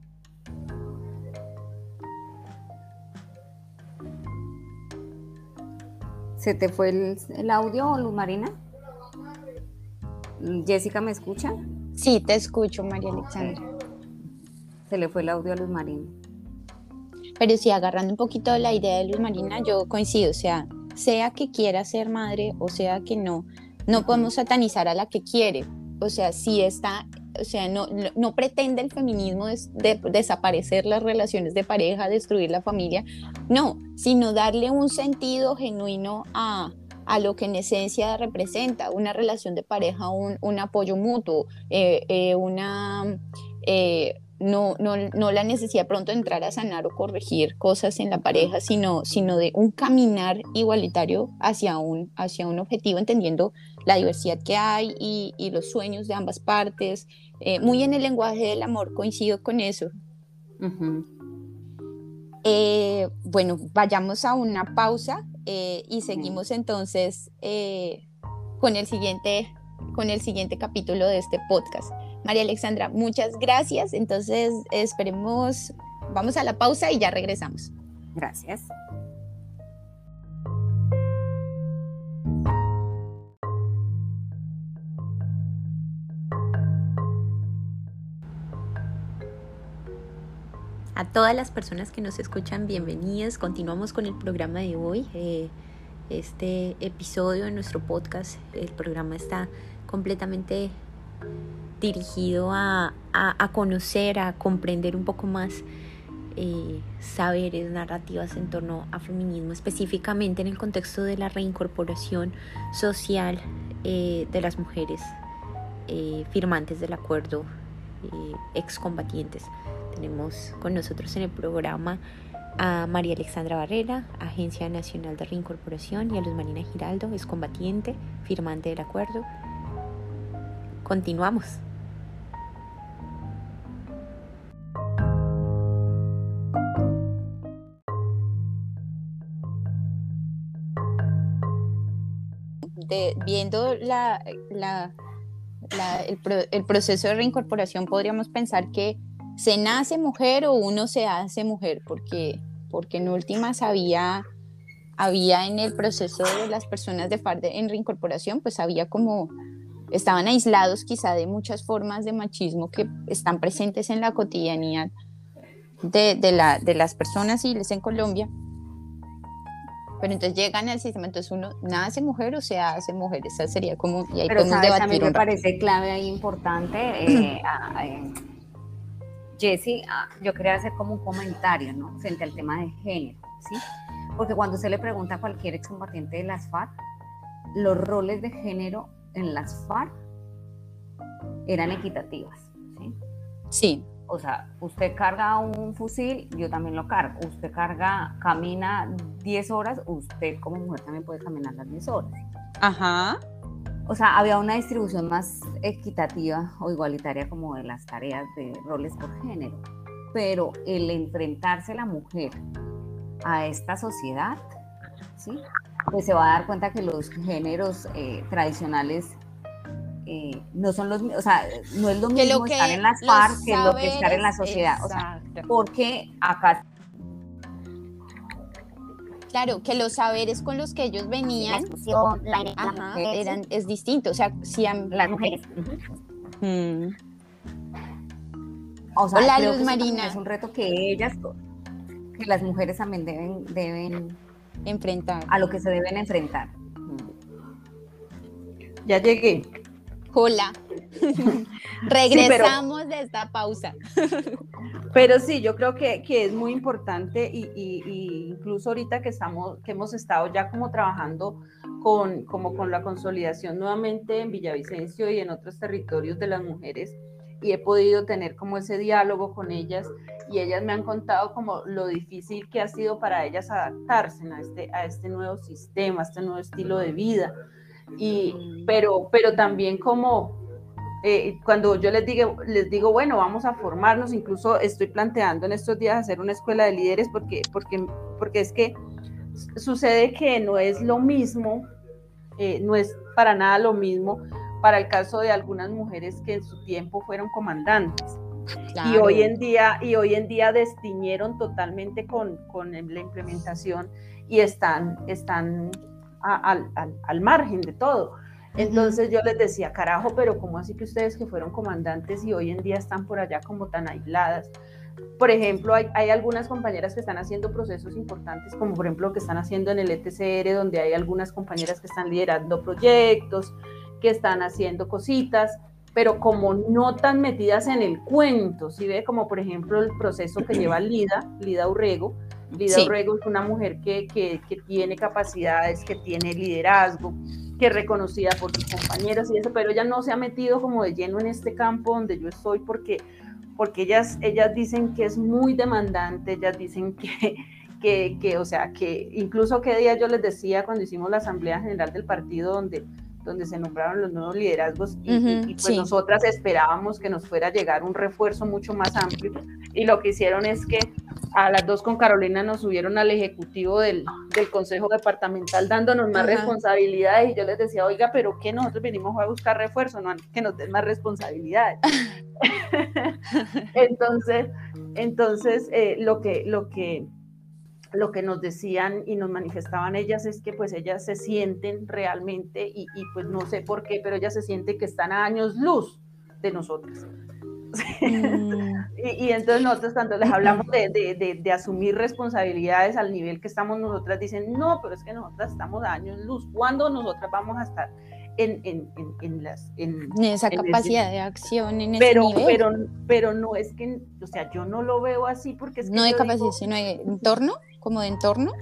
¿Se te fue el, el audio, Luz Marina? Jessica, ¿me escucha? Sí, te escucho, María Alexandra. Se le fue el audio a Luz Marina. Pero sí, agarrando un poquito la idea de Luz Marina, yo coincido, o sea, sea que quiera ser madre o sea que no, no podemos satanizar a la que quiere, o sea, si está, o sea, no, no, no pretende el feminismo de, de, desaparecer las relaciones de pareja, destruir la familia, no, sino darle un sentido genuino a, a lo que en esencia representa una relación de pareja, un, un apoyo mutuo, eh, eh, una... Eh, No, no, no la necesidad pronto de entrar a sanar o corregir cosas en la pareja, sino, sino de un caminar igualitario hacia un, hacia un objetivo, entendiendo la diversidad que hay y, y los sueños de ambas partes. Eh, muy en el lenguaje del amor, coincido con eso. Uh-huh. Eh, bueno, vayamos a una pausa eh, y seguimos entonces eh, con el siguiente, con el siguiente capítulo de este podcast. María Alexandra, muchas gracias. Entonces, esperemos, vamos a la pausa y ya regresamos. Gracias. A todas las personas que nos escuchan, bienvenidas. Continuamos con el programa de hoy. Eh, este episodio de nuestro podcast, el programa está completamente dirigido a, a, a conocer, a comprender un poco más eh, saberes, narrativas en torno a feminismo, específicamente en el contexto de la reincorporación social eh, de las mujeres eh, firmantes del acuerdo, eh, excombatientes. Tenemos con nosotros en el programa a María Alexandra Barrera, Agencia Nacional de Reincorporación, y a Luz Marina Giraldo, excombatiente, firmante del acuerdo. Continuamos. De, viendo la, la, la, el, pro, el proceso de reincorporación, podríamos pensar que se nace mujer o uno se hace mujer, porque, porque en últimas había, había en el proceso de las personas de F A R C en reincorporación, pues había como, estaban aislados quizá de muchas formas de machismo que están presentes en la cotidianidad de, de, la, de las personas civiles en Colombia. Pero entonces llegan al sistema, entonces uno nace mujer o se hace mujer, esa sería como, y ahí Pero podemos sabes, debatir. A mí me parece clave ahí importante, eh, eh, Jessy, yo quería hacer como un comentario, ¿no?, frente al tema de género, ¿sí? Porque cuando se le pregunta a cualquier excombatiente de las F A R C, los roles de género en las F A R C eran equitativas, ¿sí? Sí. O sea, usted carga un fusil, yo también lo cargo. Usted carga, camina diez horas, usted como mujer también puede caminar las diez horas. Ajá. O sea, había una distribución más equitativa o igualitaria como de las tareas de roles por género. Pero el enfrentarse la mujer a esta sociedad, ¿sí?, pues se va a dar cuenta que los géneros eh, tradicionales Eh, no son los, o sea, no es lo que mismo lo que estar en las F A R C que lo que estar en la saberes, sociedad. O sea, porque acá, claro, que los saberes con los que ellos venían, la exclusión, la herencia, ajá, eran, es distinto. O sea, si a, las mujeres. Uh-huh. Hmm. O sea, Hola, creo Luz que Marina. Es un reto que ellas, que las mujeres también deben, deben enfrentar. A lo que se deben enfrentar. Ya llegué. Hola. Regresamos sí, pero, de esta pausa. Pero sí, yo creo que, que es muy importante y, y, y incluso ahorita que, estamos, que hemos estado ya como trabajando con, como con la consolidación nuevamente en Villavicencio y en otros territorios de las mujeres, y he podido tener como ese diálogo con ellas, y ellas me han contado como lo difícil que ha sido para ellas adaptarse a este, a este nuevo sistema, a este nuevo estilo de vida. Y, pero, pero también como eh, cuando yo les digo, les digo, bueno, vamos a formarnos, incluso estoy planteando en estos días hacer una escuela de líderes porque, porque, porque es que sucede que no es lo mismo, eh, no es para nada lo mismo para el caso de algunas mujeres que en su tiempo fueron comandantes. Claro. Y hoy en día, y hoy en día destiñeron totalmente con, con la implementación y están, están Al, al, al margen de todo. Entonces uh-huh. yo les decía, carajo, pero ¿cómo así que ustedes que fueron comandantes y hoy en día están por allá como tan aisladas? Por ejemplo, hay, hay algunas compañeras que están haciendo procesos importantes, como por ejemplo lo que están haciendo en el E T C R, donde hay algunas compañeras que están liderando proyectos, que están haciendo cositas, pero como no tan metidas en el cuento, ¿sí ve? Como por ejemplo el proceso que lleva Lida, Lida Urrego. Lida sí. Urrego es una mujer que, que, que tiene capacidades, que tiene liderazgo, que es reconocida por sus compañeros y eso, pero ella no se ha metido como de lleno en este campo donde yo estoy porque, porque ellas, ellas dicen que es muy demandante, ellas dicen que, que, que, o sea, que incluso qué día yo les decía cuando hicimos la Asamblea General del Partido donde, donde se nombraron los nuevos liderazgos y, uh-huh, y, y pues sí. nosotras esperábamos que nos fuera a llegar un refuerzo mucho más amplio y lo que hicieron es que a las dos con Carolina nos subieron al ejecutivo del, del Consejo Departamental dándonos más uh-huh. responsabilidades y yo les decía, oiga, pero ¿qué? Nosotros venimos a buscar refuerzo, no que nos den más responsabilidades. entonces, entonces eh, lo que, lo que lo que nos decían y nos manifestaban ellas es que pues ellas se sienten realmente y, y pues no sé por qué, pero ellas se sienten que están a años luz de nosotras. Mm. y, y entonces nosotros cuando les hablamos de, de, de, de asumir responsabilidades al nivel que estamos nosotras, dicen, no, pero es que nosotras estamos a años luz. ¿Cuándo nosotras vamos a estar en, en, en, en, las, en, en esa en capacidad ese, de acción, en pero, ese nivel? Pero, pero no es que, o sea, yo no lo veo así porque es que no de yo capacidad, digo, sino de entorno, como de entorno.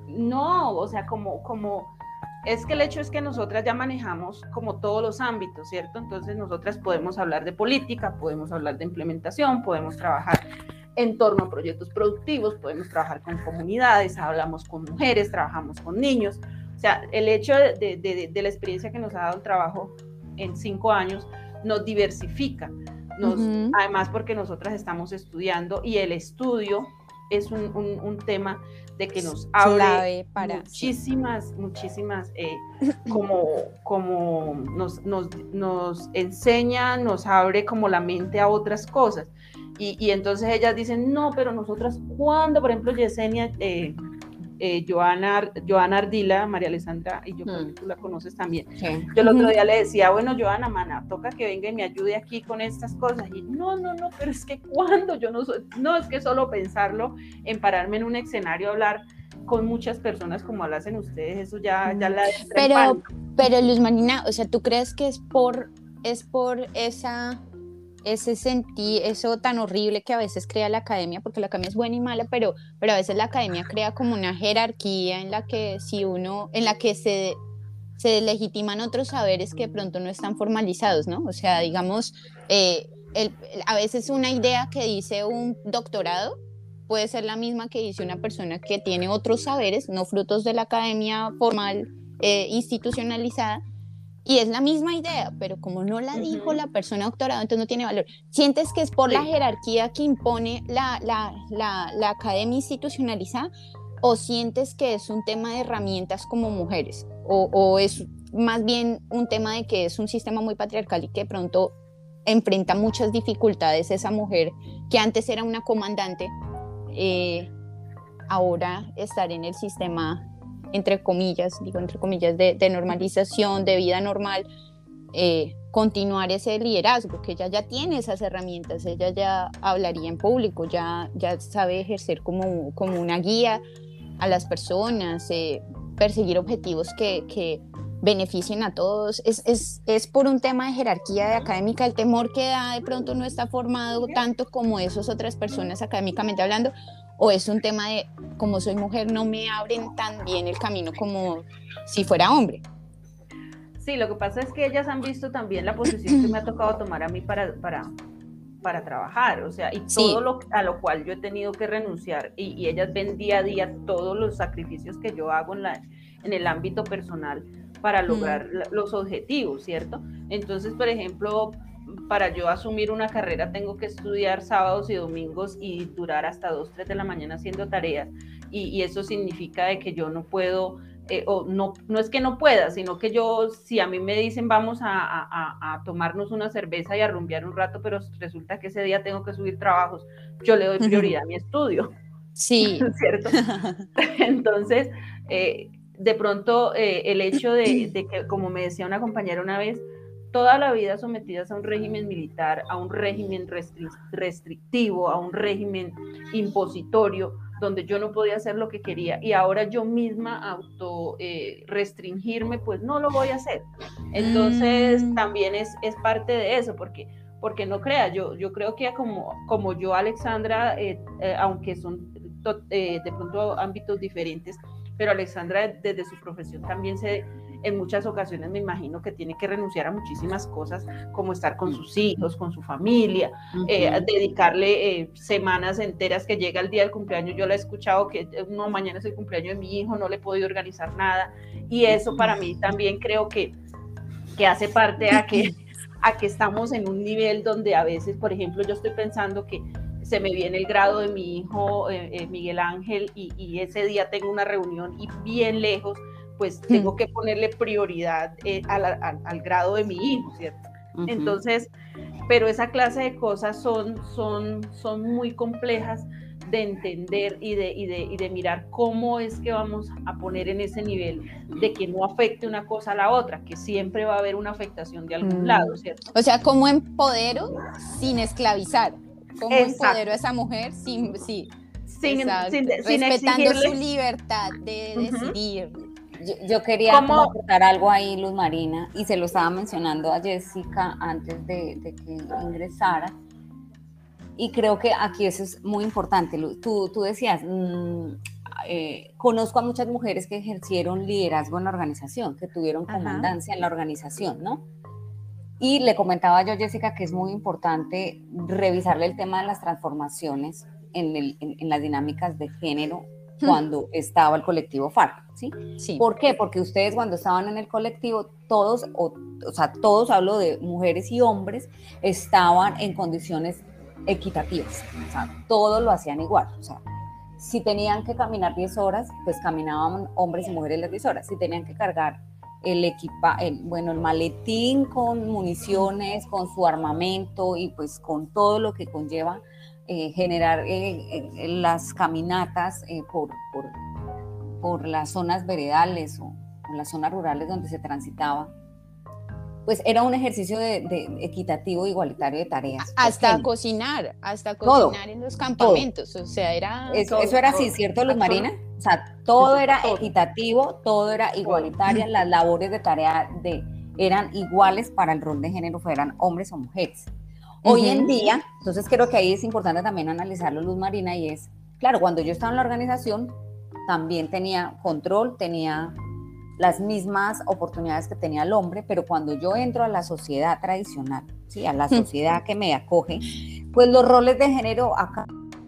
No, o sea, como, como, es que el hecho es que nosotras ya manejamos como todos los ámbitos, ¿cierto? Entonces nosotras podemos hablar de política, podemos hablar de implementación, podemos trabajar en torno a proyectos productivos, podemos trabajar con comunidades, hablamos con mujeres, trabajamos con niños. O sea, el hecho de, de, de, de la experiencia que nos ha dado el trabajo en cinco años nos diversifica, nos, uh-huh. además porque nosotras estamos estudiando y el estudio es un, un, un tema de que nos abre para, muchísimas, sí. muchísimas, eh, como, como nos, nos, nos enseña, nos abre como la mente a otras cosas. Y, y entonces ellas dicen, no, pero nosotras, ¿cuándo? Por ejemplo, Yesenia, eh, eh, Joana, Joana Ardila, María Alessandra, y yo mm. creo que tú la conoces también. Sí. Yo el otro día le decía, bueno, Joana, mana, toca que venga y me ayude aquí con estas cosas. Y no, no, no, pero es que ¿cuándo? Yo no soy, no, es que solo pensarlo en pararme en un escenario a hablar con muchas personas como lo hacen ustedes, eso ya, ya la pero, pero Luz Marina, o sea, ¿tú crees que es por, es por esa... ese sentir, eso tan horrible que a veces crea la academia, porque la academia es buena y mala, pero, pero a veces la academia crea como una jerarquía en la que si uno, en la que se, se legitiman otros saberes que de pronto no están formalizados, ¿no? O sea, digamos, eh, el, a veces una idea que dice un doctorado puede ser la misma que dice una persona que tiene otros saberes, no frutos de la academia formal, eh, institucionalizada, y es la misma idea, pero como no la dijo uh-huh. la persona doctorada, entonces no tiene valor. ¿Sientes que es por sí. la jerarquía que impone la, la, la, la academia institucionalizada, o sientes que es un tema de herramientas como mujeres, o, o es más bien un tema de que es un sistema muy patriarcal y que de pronto enfrenta muchas dificultades esa mujer que antes era una comandante, eh, ahora estar en el sistema, entre comillas, digo entre comillas, de, de normalización, de vida normal, eh, continuar ese liderazgo, que ella ya tiene esas herramientas, ella ya hablaría en público, ya, ya sabe ejercer como, como una guía a las personas, eh, perseguir objetivos que, que beneficien a todos. Es, es, es por un tema de jerarquía de académica, el temor que da de pronto no está formado tanto como esas otras personas académicamente hablando, o es un tema de, como soy mujer, no me abren tan bien el camino como si fuera hombre. Sí, lo que pasa es que ellas han visto también la posición que me ha tocado tomar a mí para, para, para trabajar, o sea, y todo sí. lo a lo cual yo he tenido que renunciar, y, y ellas ven día a día todos los sacrificios que yo hago en, la, en el ámbito personal para lograr mm. los objetivos, ¿cierto? Entonces, por ejemplo, para yo asumir una carrera tengo que estudiar sábados y domingos y durar hasta dos, tres de la mañana haciendo tareas, y, y eso significa de que yo no puedo, eh, o no, no es que no pueda, sino que yo, si a mí me dicen vamos a, a, a tomarnos una cerveza y a rumbear un rato, pero resulta que ese día tengo que subir trabajos, yo le doy prioridad uh-huh. a mi estudio. Sí. ¿Cierto? Entonces, eh, de pronto eh, el hecho de, de que, como me decía una compañera una vez, toda la vida sometidas a un régimen militar, a un régimen restri- restrictivo, a un régimen impositorio, donde yo no podía hacer lo que quería, y ahora yo misma auto eh, restringirme, pues no lo voy a hacer. Entonces mm. también es, es parte de eso, porque, porque no crea, yo, yo creo que como, como yo, Alexandra, eh, eh, aunque son to- eh, de pronto ámbitos diferentes, pero Alexandra desde su profesión también se, en muchas ocasiones me imagino que tiene que renunciar a muchísimas cosas, como estar con sus hijos, con su familia, uh-huh. eh, dedicarle eh, semanas enteras, que llega el día del cumpleaños, yo la he escuchado que no, mañana es el cumpleaños de mi hijo, no le he podido organizar nada, y eso para mí también creo que, que hace parte a que, a que estamos en un nivel donde a veces, por ejemplo, yo estoy pensando que se me viene el grado de mi hijo eh, eh, Miguel Ángel, y, y ese día tengo una reunión y bien lejos, pues hmm. tengo que ponerle prioridad eh, al, al, al grado de mi hijo, ¿cierto? Uh-huh. Entonces, pero esa clase de cosas son, son, son muy complejas de entender y de, y, de, y de mirar cómo es que vamos a poner en ese nivel de que no afecte una cosa a la otra, que siempre va a haber una afectación de algún mm. lado, ¿cierto? O sea, ¿cómo empodero sin esclavizar? ¿Cómo Exacto. empodero a esa mujer sin, sí, sin, sin, sin respetando su libertad de uh-huh. decidir? Yo, yo quería como aportar algo ahí, Luz Marina, y se lo estaba mencionando a Jessica antes de, de que ingresara, y creo que aquí eso es muy importante. Tú, tú decías, mmm, eh, conozco a muchas mujeres que ejercieron liderazgo en la organización, que tuvieron comandancia Ajá. en la organización, ¿no? Y le comentaba yo a Jessica que es muy importante revisarle el tema de las transformaciones en, el, en, en las dinámicas de género cuando estaba el colectivo FARC, ¿sí? Sí. ¿Por qué? Porque ustedes cuando estaban en el colectivo, todos, o, o sea, todos, hablo de mujeres y hombres, estaban en condiciones equitativas, o sea, todos lo hacían igual, o sea, si tenían que caminar diez horas, pues caminaban hombres y mujeres las diez horas, si tenían que cargar el equipa, el, bueno, el maletín con municiones, con su armamento y pues con todo lo que conlleva Eh, generar eh, eh, las caminatas eh, por, por, por las zonas veredales o, o las zonas rurales donde se transitaba, pues era un ejercicio de, de equitativo, igualitario de tareas. Hasta okay. cocinar, hasta cocinar todo, en los campamentos, todo. O sea, era... Eso, todo, eso era así, ¿cierto, Luz Marina? O sea, todo era todo. equitativo, todo era igualitario, las labores de tarea de, eran iguales para el rol de género, fueran hombres o mujeres. Hoy uh-huh. en día, entonces creo que ahí es importante también analizarlo, Luz Marina, y es, claro, cuando yo estaba en la organización, también tenía control, tenía las mismas oportunidades que tenía el hombre, pero cuando yo entro a la sociedad tradicional, ¿sí? A la sociedad que me acoge, pues los roles de género acá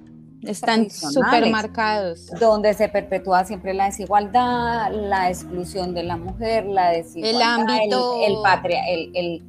están súper marcados. Donde se perpetúa siempre la desigualdad, la exclusión de la mujer, la desigualdad, el ámbito, el, el patria, el... el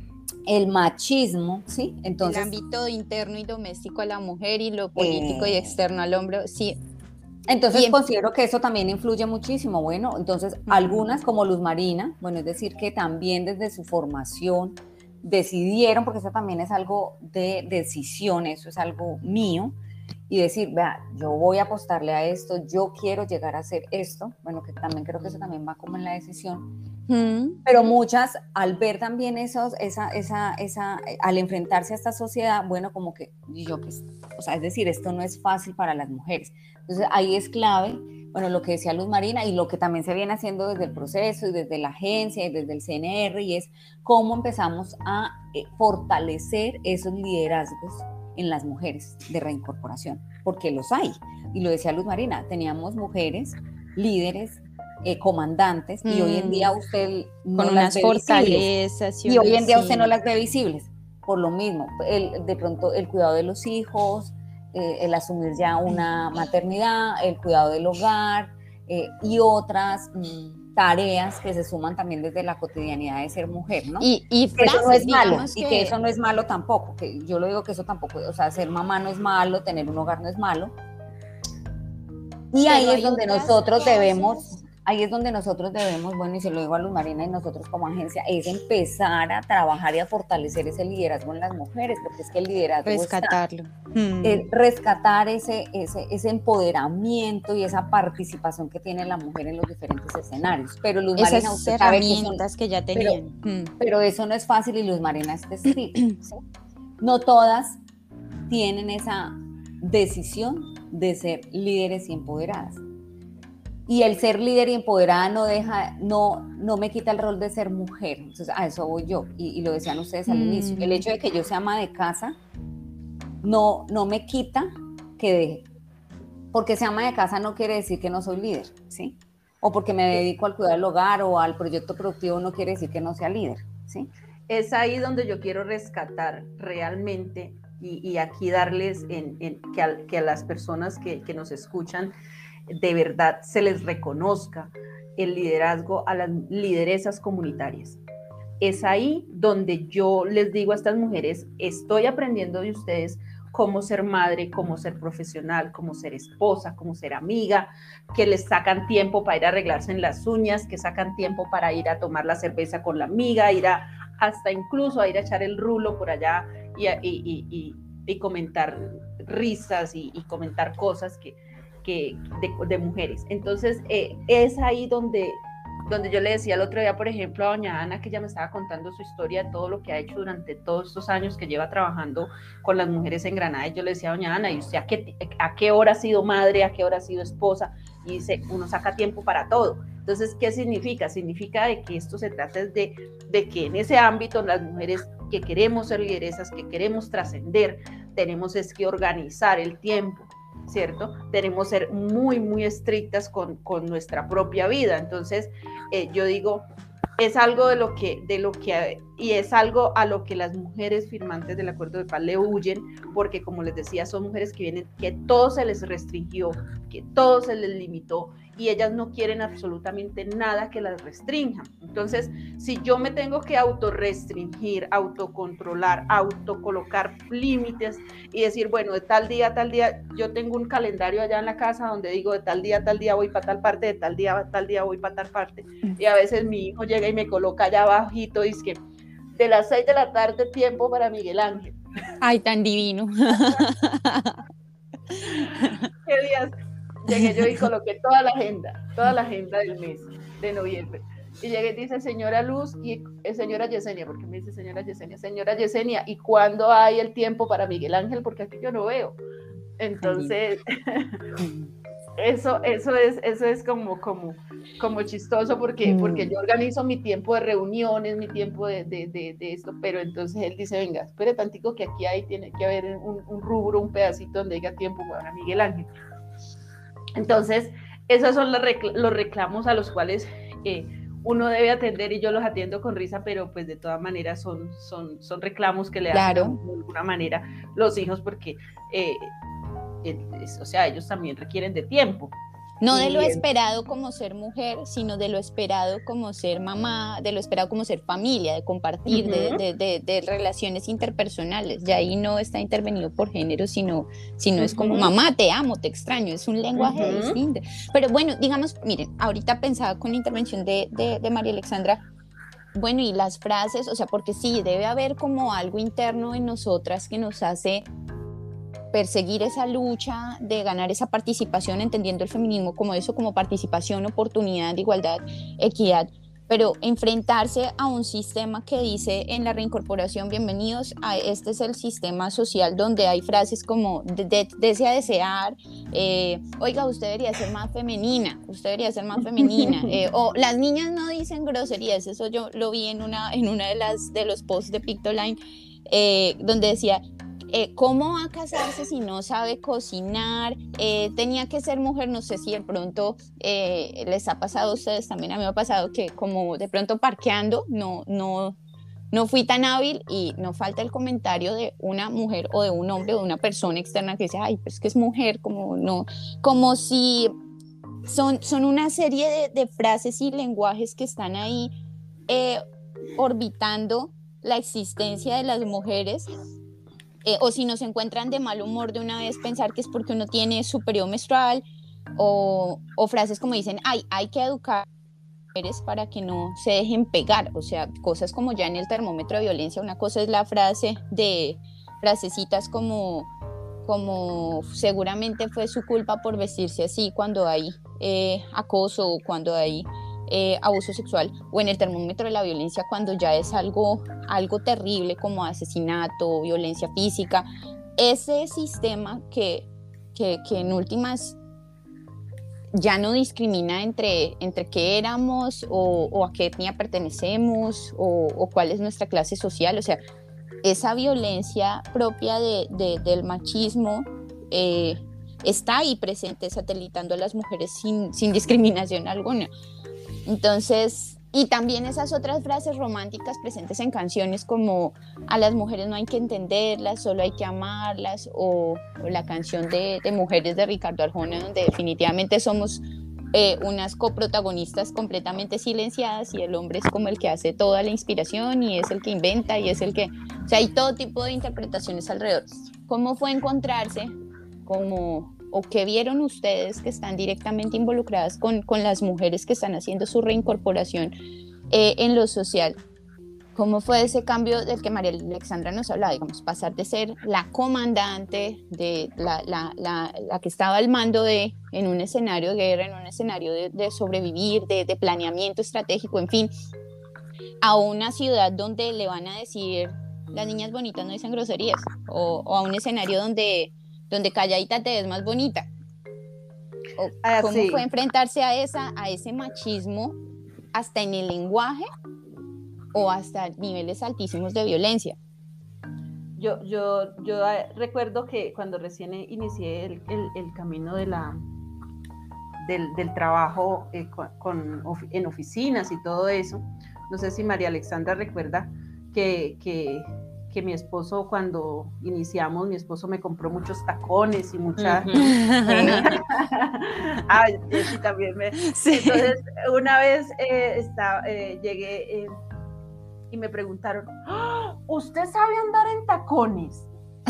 el machismo, ¿sí? Entonces, el ámbito interno y doméstico a la mujer y lo político eh, y externo al hombre, sí. Entonces en... considero que eso también influye muchísimo, bueno, entonces uh-huh. algunas como Luz Marina, bueno, es decir, que también desde su formación decidieron, porque eso también es algo de decisión, eso es algo mío, y decir, vea, yo voy a apostarle a esto, yo quiero llegar a hacer esto, bueno, que también creo que eso también va como en la decisión, mm. pero muchas al ver también esos, esa, esa, esa, al enfrentarse a esta sociedad, bueno, como que yo, pues, o sea, es decir, esto no es fácil para las mujeres, entonces ahí es clave, bueno, lo que decía Luz Marina y lo que también se viene haciendo desde el proceso y desde la agencia y desde el C N R, y es cómo empezamos a eh, fortalecer esos liderazgos en las mujeres de reincorporación, porque los hay, y lo decía Luz Marina, teníamos mujeres, líderes, eh, comandantes, mm. y hoy en día usted no con las unas fortalezas y, y hoy en día sí. usted no las ve visibles, por lo mismo, el, de pronto el cuidado de los hijos, eh, el asumir ya una maternidad, el cuidado del hogar, eh, y otras mm, tareas que se suman también desde la cotidianidad de ser mujer, ¿no? Y, y frases, eso no es malo, que... y que eso no es malo tampoco, que yo lo digo que eso tampoco, o sea, ser mamá no es malo, tener un hogar no es malo, y Pero ahí es donde nosotros cosas. debemos, ahí es donde nosotros debemos, bueno, y se lo digo a Luz Marina y nosotros como agencia, es empezar a trabajar y a fortalecer ese liderazgo en las mujeres, porque es que el liderazgo rescatarlo, está, hmm. es rescatar ese, ese, ese empoderamiento y esa participación que tiene la mujer en los diferentes escenarios. Pero Luz Esas Marina, usted herramientas sabe que, son, que ya tenían. Pero, hmm. pero eso no es fácil y Luz Marina es testigo, ¿sí? No todas tienen esa decisión de ser líderes y empoderadas. Y el ser líder y empoderada no deja, no, no me quita el rol de ser mujer. Entonces, a eso voy yo. Y, y lo decían ustedes al mm. inicio. El hecho de que yo sea ama de casa no, no me quita que deje. Porque ser ama de casa no quiere decir que no soy líder, ¿sí? O porque me dedico al cuidado del hogar o al proyecto productivo no quiere decir que no sea líder, ¿sí? Es ahí donde yo quiero rescatar realmente y, y aquí darles en, en, que, a, que a las personas que, que nos escuchan de verdad se les reconozca el liderazgo a las lideresas comunitarias. Es ahí donde yo les digo a estas mujeres, estoy aprendiendo de ustedes cómo ser madre, cómo ser profesional, cómo ser esposa, cómo ser amiga, que les sacan tiempo para ir a arreglarse en las uñas, que sacan tiempo para ir a tomar la cerveza con la amiga, ir a, hasta incluso a ir a echar el rulo por allá y, y, y, y, y comentar risas y, y comentar cosas que, que de, de mujeres. Entonces, eh, es ahí donde, donde yo le decía el otro día, por ejemplo, a doña Ana, que ella me estaba contando su historia de todo lo que ha hecho durante todos estos años que lleva trabajando con las mujeres en Granada, y yo le decía a doña Ana, ¿y usted a qué, a qué hora ha sido madre, a qué hora ha sido esposa? Y dice, uno saca tiempo para todo. Entonces, ¿qué significa? Significa de que esto se trata de, de que en ese ámbito las mujeres que queremos ser lideresas, que queremos trascender, tenemos es que organizar el tiempo, ¿cierto? Tenemos que ser muy, muy estrictas con, con nuestra propia vida. Entonces, eh, yo digo, es algo de lo que, de lo que, y es algo a lo que las mujeres firmantes del Acuerdo de Paz le huyen, porque como les decía, son mujeres que vienen, que todo se les restringió, que todo se les limitó, y ellas no quieren absolutamente nada que las restrinja. Entonces, si yo me tengo que autorrestringir, autocontrolar, autocolocar límites y decir, bueno, de tal día a tal día, yo tengo un calendario allá en la casa donde digo, de tal día a tal día voy para tal parte, de tal día a tal día voy para tal parte, y a veces mi hijo llega y me coloca allá abajito y dice que de las seis de la tarde tiempo para Miguel Ángel. Ay, tan divino. ¿Qué días? Llegué yo y coloqué toda la agenda, toda la agenda del mes de noviembre. Y llegué y dice, señora Luz, y eh, señora Yesenia, porque me dice señora Yesenia, señora Yesenia, ¿y cuándo hay el tiempo para Miguel Ángel? Porque aquí yo no veo. Entonces, eso, eso es, eso es como, como, como chistoso, porque, porque yo organizo mi tiempo de reuniones, mi tiempo de, de, de, de esto, pero entonces él dice, venga, espere tantico que aquí hay, tiene que haber un, un rubro, un pedacito donde diga tiempo para Miguel Ángel. Entonces, esos son los, recl- los reclamos a los cuales eh, uno debe atender, y yo los atiendo con risa, pero pues de todas maneras son, son, son reclamos que le Claro. hacen de alguna manera los hijos, porque, eh, eh, es, o sea, ellos también requieren de tiempo. No y, de lo esperado como ser mujer, sino de lo esperado como ser mamá, de lo esperado como ser familia, de compartir, uh-huh. de, de, de, de relaciones interpersonales. Y ahí no está intervenido por género, sino, sino uh-huh. es como, mamá, te amo, te extraño, es un lenguaje uh-huh. distinto. Pero bueno, digamos, miren, ahorita pensaba con la intervención de, de, de María Alexandra, bueno, y las frases, o sea, porque sí, debe haber como algo interno en nosotras que nos hace perseguir esa lucha de ganar esa participación, entendiendo el feminismo como eso, como participación, oportunidad, igualdad, equidad, pero enfrentarse a un sistema que dice en la reincorporación, bienvenidos a este es el sistema social donde hay frases como de, de, desea desear, eh, oiga, usted debería ser más femenina, usted debería ser más femenina, eh, o las niñas no dicen groserías, eso yo lo vi en una, en una de, las, de los posts de Pictoline, eh, donde decía, Eh, ¿cómo va a casarse si no sabe cocinar? Eh, tenía que ser mujer, no sé si de pronto eh, les ha pasado a ustedes, también a mí me ha pasado que como de pronto parqueando no, no, no fui tan hábil y no falta el comentario de una mujer o de un hombre o de una persona externa que dice, ay, pues que es mujer, como, no, como si son, son una serie de, de frases y lenguajes que están ahí eh, orbitando la existencia de las mujeres. Eh, o si nos encuentran de mal humor de una vez pensar que es porque uno tiene su periodo menstrual, o, o frases como dicen, ay, hay que educar a las mujeres para que no se dejen pegar, o sea, cosas como ya en el termómetro de violencia, una cosa es la frase de frasecitas como, como seguramente fue su culpa por vestirse así cuando hay eh, acoso o cuando hay Eh, abuso sexual, o en el termómetro de la violencia cuando ya es algo, algo terrible como asesinato, violencia física, ese sistema que, que, que en últimas ya no discrimina entre, entre qué éramos o, o a qué etnia pertenecemos o, o cuál es nuestra clase social, o sea, esa violencia propia de, de, del machismo eh, está ahí presente, satelitando a las mujeres sin, sin discriminación alguna. Entonces, y también esas otras frases románticas presentes en canciones como a las mujeres no hay que entenderlas, solo hay que amarlas, o, o la canción de, de Mujeres de Ricardo Arjona, donde definitivamente somos eh, unas coprotagonistas completamente silenciadas y el hombre es como el que hace toda la inspiración y es el que inventa y es el que, o sea, hay todo tipo de interpretaciones alrededor. ¿Cómo fue encontrarse como... o qué vieron ustedes que están directamente involucradas con, con las mujeres que están haciendo su reincorporación eh, en lo social? ¿Cómo fue ese cambio del que María Alexandra nos hablaba? Digamos, pasar de ser la comandante, de la, la, la, la que estaba al mando de, en un escenario de guerra, en un escenario de, de sobrevivir, de, de planeamiento estratégico, en fin, a una ciudad donde le van a decir las niñas bonitas no dicen groserías, o, o a un escenario donde, donde calladita te ves más bonita. O, ah, ¿Cómo sí. fue enfrentarse a, esa, a ese machismo hasta en el lenguaje o hasta niveles altísimos de violencia? Yo, yo, yo recuerdo que cuando recién inicié el, el, el camino de la, del, del trabajo eh, con, con, en oficinas y todo eso, no sé si María Alexandra recuerda que, que, que mi esposo, cuando iniciamos, mi esposo me compró muchos tacones y muchas... Uh-huh. ah, sí, también me... Sí. Entonces, una vez eh, estaba, eh, llegué... Eh, y me preguntaron, ¡oh, ¿usted sabe andar en tacones?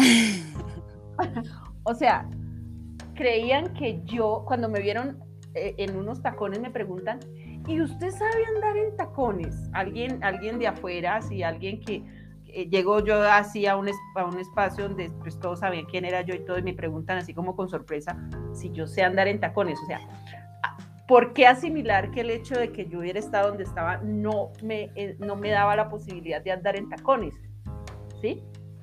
O sea, creían que yo, cuando me vieron eh, en unos tacones, me preguntan, ¿y usted sabe andar en tacones? Alguien, alguien de afuera, así, alguien que eh, llegó yo así a un, a un espacio donde pues, todos sabían quién era yo y todo, y me preguntan así como con sorpresa si yo sé andar en tacones. O sea, ¿por qué asimilar que el hecho de que yo hubiera estado donde estaba no me, eh, no me daba la posibilidad de andar en tacones? ¿Sí?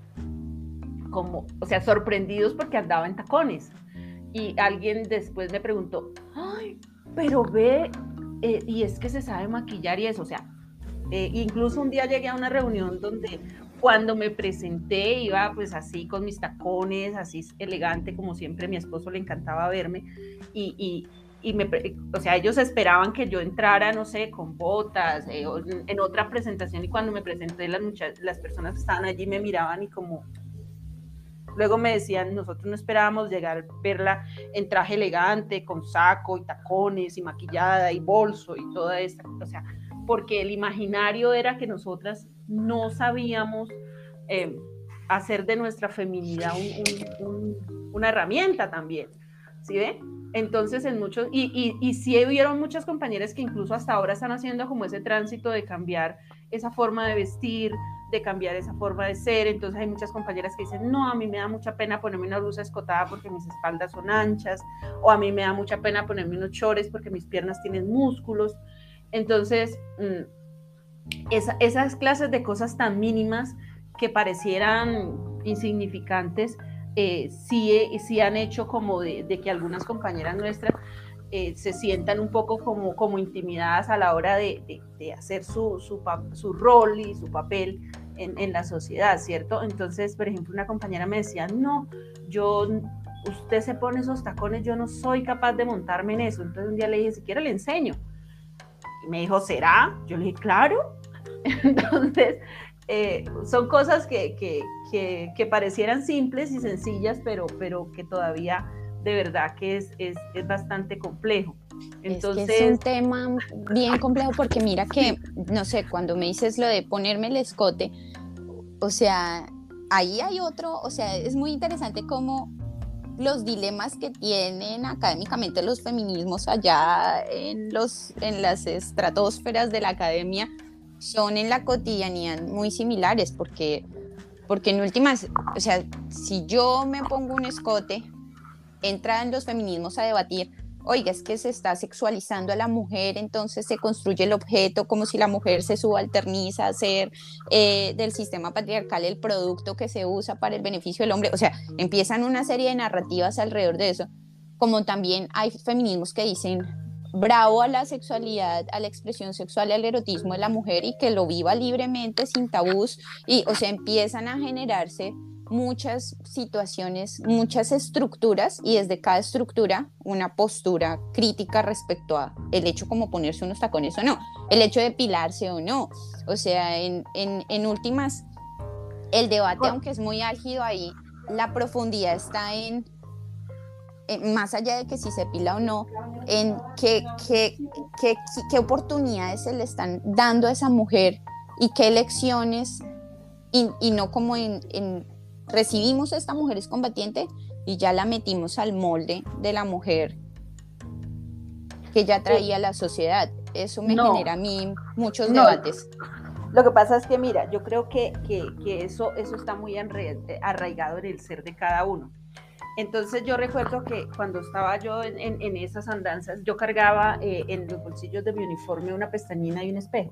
Como, o sea, sorprendidos porque andaba en tacones. Y alguien después me preguntó, ay, pero ve, eh, y es que se sabe maquillar y eso. O sea, eh, incluso un día llegué a una reunión donde cuando me presenté iba pues así con mis tacones, así elegante como siempre, mi esposo le encantaba verme, y... y Y me, o sea, ellos esperaban que yo entrara, no sé, con botas, eh, en otra presentación, y cuando me presenté, las, muchas, las personas que estaban allí me miraban y como, luego me decían, nosotros no esperábamos llegar, verla en traje elegante, con saco y tacones y maquillada y bolso y toda esta, o sea, porque el imaginario era que nosotras no sabíamos eh, hacer de nuestra feminidad un, un, un, una herramienta también, ¿sí ven? Entonces, en muchos, y, y, y sí hubieron muchas compañeras que incluso hasta ahora están haciendo como ese tránsito de cambiar esa forma de vestir, de cambiar esa forma de ser. Entonces hay muchas compañeras que dicen, no, a mí me da mucha pena ponerme una blusa escotada porque mis espaldas son anchas, o a mí me da mucha pena ponerme unos chores porque mis piernas tienen músculos. Entonces, mmm, esa, esas clases de cosas tan mínimas que parecieran insignificantes, Eh, sí, sí han hecho como de, de que algunas compañeras nuestras eh, se sientan un poco como, como intimidadas a la hora de, de, de hacer su, su, su rol y su papel en, en la sociedad, ¿cierto? Entonces, por ejemplo, una compañera me decía, no, yo, usted se pone esos tacones, yo no soy capaz de montarme en eso. Entonces un día le dije, si quiere le enseño. Y me dijo, ¿será? Yo le dije, claro. Entonces, eh, son cosas que, que, que, que parecieran simples y sencillas, pero, pero que todavía de verdad que es, es, es bastante complejo. Entonces, es que es un tema bien complejo porque mira que, no sé, cuando me dices lo de ponerme el escote, o sea, ahí hay otro, o sea, es muy interesante cómo los dilemas que tienen académicamente los feminismos allá en, los, en las estratosferas de la academia son en la cotidianidad muy similares, porque, porque en últimas, o sea, si yo me pongo un escote, entran los feminismos a debatir, oiga, es que se está sexualizando a la mujer, entonces se construye el objeto como si la mujer se subalterniza a ser eh, del sistema patriarcal el producto que se usa para el beneficio del hombre. O sea, empiezan una serie de narrativas alrededor de eso, como también hay feminismos que dicen bravo a la sexualidad, a la expresión sexual y al erotismo de la mujer y que lo viva libremente, sin tabús, y, o sea, empiezan a generarse muchas situaciones, muchas estructuras, y desde cada estructura una postura crítica respecto a el hecho como ponerse unos tacones o no, el hecho de depilarse o no. O sea, en, en, en últimas, el debate, aunque es muy álgido ahí, la profundidad está en, en más allá de que si se depila o no, en qué, qué, qué, qué oportunidades se le están dando a esa mujer y qué elecciones, y, y no como en, en recibimos a esta mujer es combatiente y ya la metimos al molde de la mujer que ya traía la sociedad. Eso me no, genera a mí muchos no, debates. Lo que pasa es que, mira, yo creo que, que, que eso, eso está muy arraigado en el ser de cada uno. Entonces yo recuerdo que cuando estaba yo en, en, en esas andanzas, yo cargaba eh, en los bolsillos de mi uniforme una pestañina y un espejo.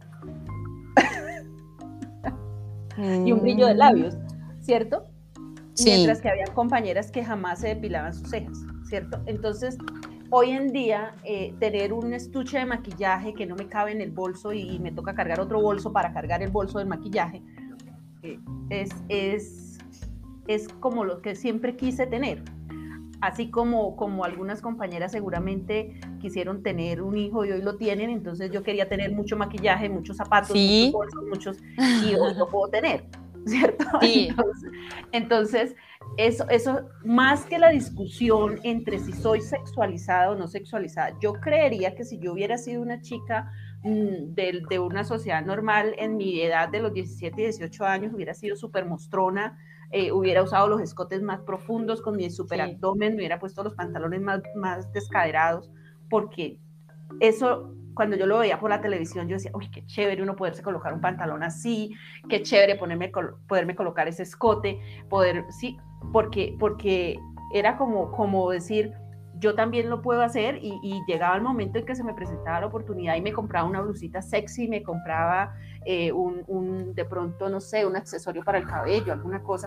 Y un brillo de labios, ¿cierto? Sí. Mientras que había compañeras que jamás se depilaban sus cejas, ¿cierto? Entonces, hoy en día, eh, tener un estuche de maquillaje que no me cabe en el bolso y me toca cargar otro bolso para cargar el bolso del maquillaje, eh, es, es, es como lo que siempre quise tener. Así como, como algunas compañeras seguramente quisieron tener un hijo y hoy lo tienen, entonces yo quería tener mucho maquillaje, muchos zapatos, ¿sí? muchos bolsos, muchos, y hoy lo puedo tener, ¿cierto? Sí. Entonces, entonces eso, eso, más que la discusión entre si soy sexualizada o no sexualizada, yo creería que si yo hubiera sido una chica mmm, de, de una sociedad normal en mi edad de los diecisiete, dieciocho años, hubiera sido súper mostrona, Eh, hubiera usado los escotes más profundos con mi super sí. abdomen, me hubiera puesto los pantalones más, más descaderados, porque eso, cuando yo lo veía por la televisión, yo decía, uy, qué chévere uno poderse colocar un pantalón así, qué chévere ponerme, poderme colocar ese escote, poder, sí, porque, porque era como, como decir, yo también lo puedo hacer, y, y llegaba el momento en que se me presentaba la oportunidad y me compraba una blusita sexy, me compraba eh, un, un, de pronto, no sé, un accesorio para el cabello, alguna cosa,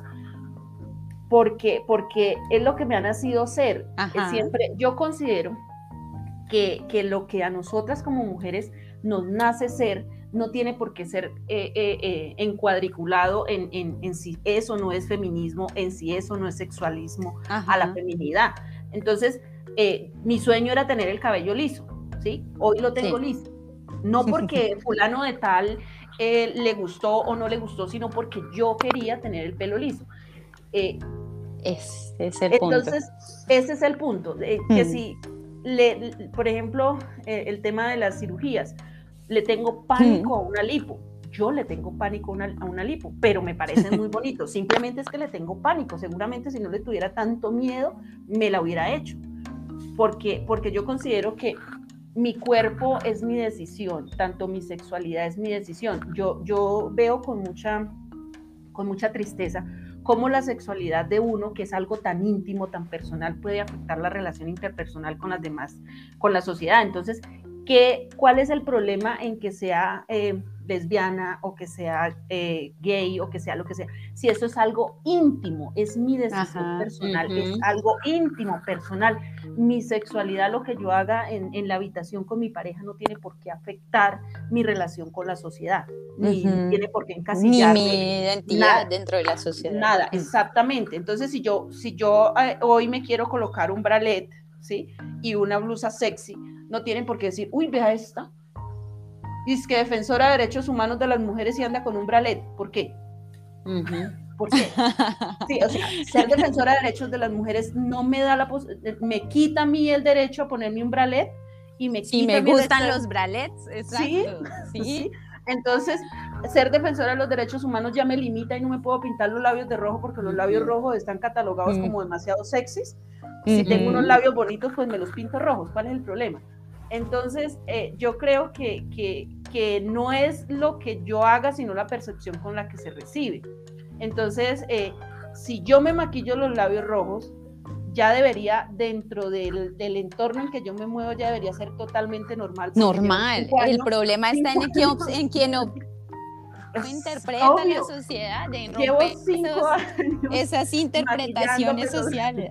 porque, porque es lo que me ha nacido ser. Es siempre, yo considero que, que lo que a nosotras como mujeres nos nace ser, no tiene por qué ser eh, eh, eh, encuadriculado en, en, en si eso no es feminismo, en si eso no es sexualismo. Ajá. A la feminidad. Entonces, Eh, mi sueño era tener el cabello liso, ¿sí? Hoy lo tengo sí. liso. No porque fulano de tal eh, le gustó o no le gustó, sino porque yo quería tener el pelo liso. Eh, ese es el entonces, punto. ese es el punto. Eh, que hmm. si, le, por ejemplo, eh, el tema de las cirugías, le tengo pánico hmm. a una lipo. Yo le tengo pánico a una, a una lipo, pero me parecen muy bonitos. Simplemente es que le tengo pánico. Seguramente si no le tuviera tanto miedo, me la hubiera hecho. Porque, porque yo considero que mi cuerpo es mi decisión, tanto mi sexualidad es mi decisión. Yo, yo veo con mucha, con mucha tristeza cómo la sexualidad de uno, que es algo tan íntimo, tan personal, puede afectar la relación interpersonal con las demás, con la sociedad. Entonces, ¿qué, ¿cuál es el problema en que sea eh, lesbiana o que sea eh, gay o que sea lo que sea? Si eso es algo íntimo, es mi decisión Ajá, personal, uh-huh. es algo íntimo, personal. Mi sexualidad, lo que yo haga en, en la habitación con mi pareja no tiene por qué afectar mi relación con la sociedad, ni uh-huh. tiene por qué encasillarme. Ni mi identidad nada, dentro de la sociedad. Nada, uh-huh. exactamente. Entonces, si yo, si yo eh, hoy me quiero colocar un bralette, ¿sí? Y una blusa sexy, no tienen por qué decir, uy, vea esta. Y es que defensora de derechos humanos de las mujeres y anda con un bralette. ¿Por qué? Uh-huh. ¿Por qué? Sí, o sea, ser defensora de derechos de las mujeres no me da la pos- me quita a mí el derecho a ponerme un bralette y me sí, quita me gustan de... los bralets, exacto. ¿Sí? ¿Sí? ¿Sí? Entonces, ser defensora de los derechos humanos ya me limita y no me puedo pintar los labios de rojo porque los uh-huh. labios rojos están catalogados uh-huh. como demasiado sexys. Si uh-huh. tengo unos labios bonitos, pues me los pinto rojos. ¿Cuál es el problema? Entonces, eh, yo creo que, que, que no es lo que yo haga, sino la percepción con la que se recibe. Entonces, eh, si yo me maquillo los labios rojos, ya debería, dentro del, del entorno en que yo me muevo, ya debería ser totalmente normal. Normal. Años, el problema está en, quien, en quien no interpreta obvio. La sociedad. De Llevo cinco años esas interpretaciones sociales.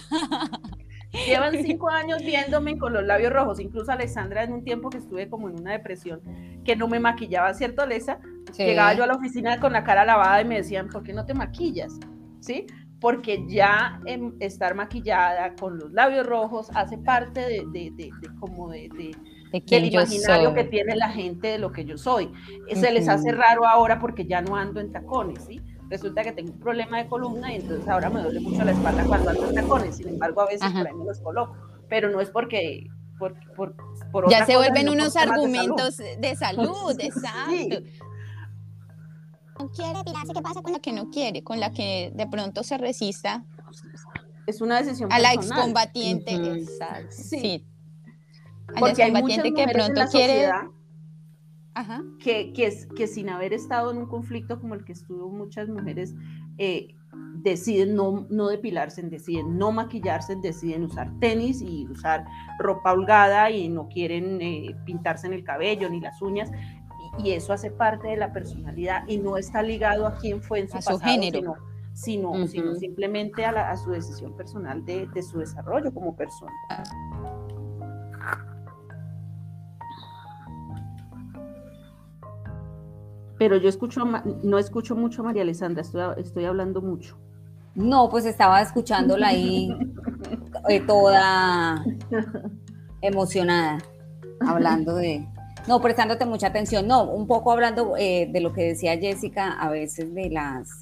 Llevan cinco años viéndome con los labios rojos. Incluso Alexandra, en un tiempo que estuve como en una depresión, que no me maquillaba, ¿cierto, Alexa? Sí. Llegaba yo a la oficina con la cara lavada y me decían, ¿por qué no te maquillas? ¿Sí? Porque ya eh, estar maquillada con los labios rojos hace parte de, de, de, de como de, de, de del imaginario que tiene la gente de lo que yo soy. Uh-huh. Se les hace raro ahora porque ya no ando en tacones, ¿sí? Resulta que tengo un problema de columna y entonces ahora me duele mucho la espalda cuando ando en tacones. Sin embargo, a veces Ajá. por ahí me los coloco, pero no es porque... Por, por, por ya otra se cosa, vuelven unos argumentos de salud, de salud, exacto. Sí. No quiere depilarse, ¿qué pasa con la que no quiere? Con la que de pronto se resista. Es una decisión a personal. la excombatiente, uh-huh. exacto. Sí. sí. A Porque la hay muchas excombatiente que de mujeres pronto en la quiere. sociedad Ajá. Que, que, es, que sin haber estado en un conflicto como el que estuvo muchas mujeres, eh, deciden no, no depilarse, deciden no maquillarse, deciden usar tenis y usar ropa holgada y no quieren eh, pintarse en el cabello ni las uñas, y, y eso hace parte de la personalidad y no está ligado a quién fue en su A pasado, su género. sino, sino, Uh-huh. sino simplemente a, la, a su decisión personal de, de su desarrollo como persona. Pero yo escucho, no escucho mucho a María Alessandra, estoy, estoy hablando mucho. No, pues estaba escuchándola ahí eh, toda emocionada, hablando de... No, prestándote mucha atención. No, un poco hablando eh, de lo que decía Jessica, a veces de las...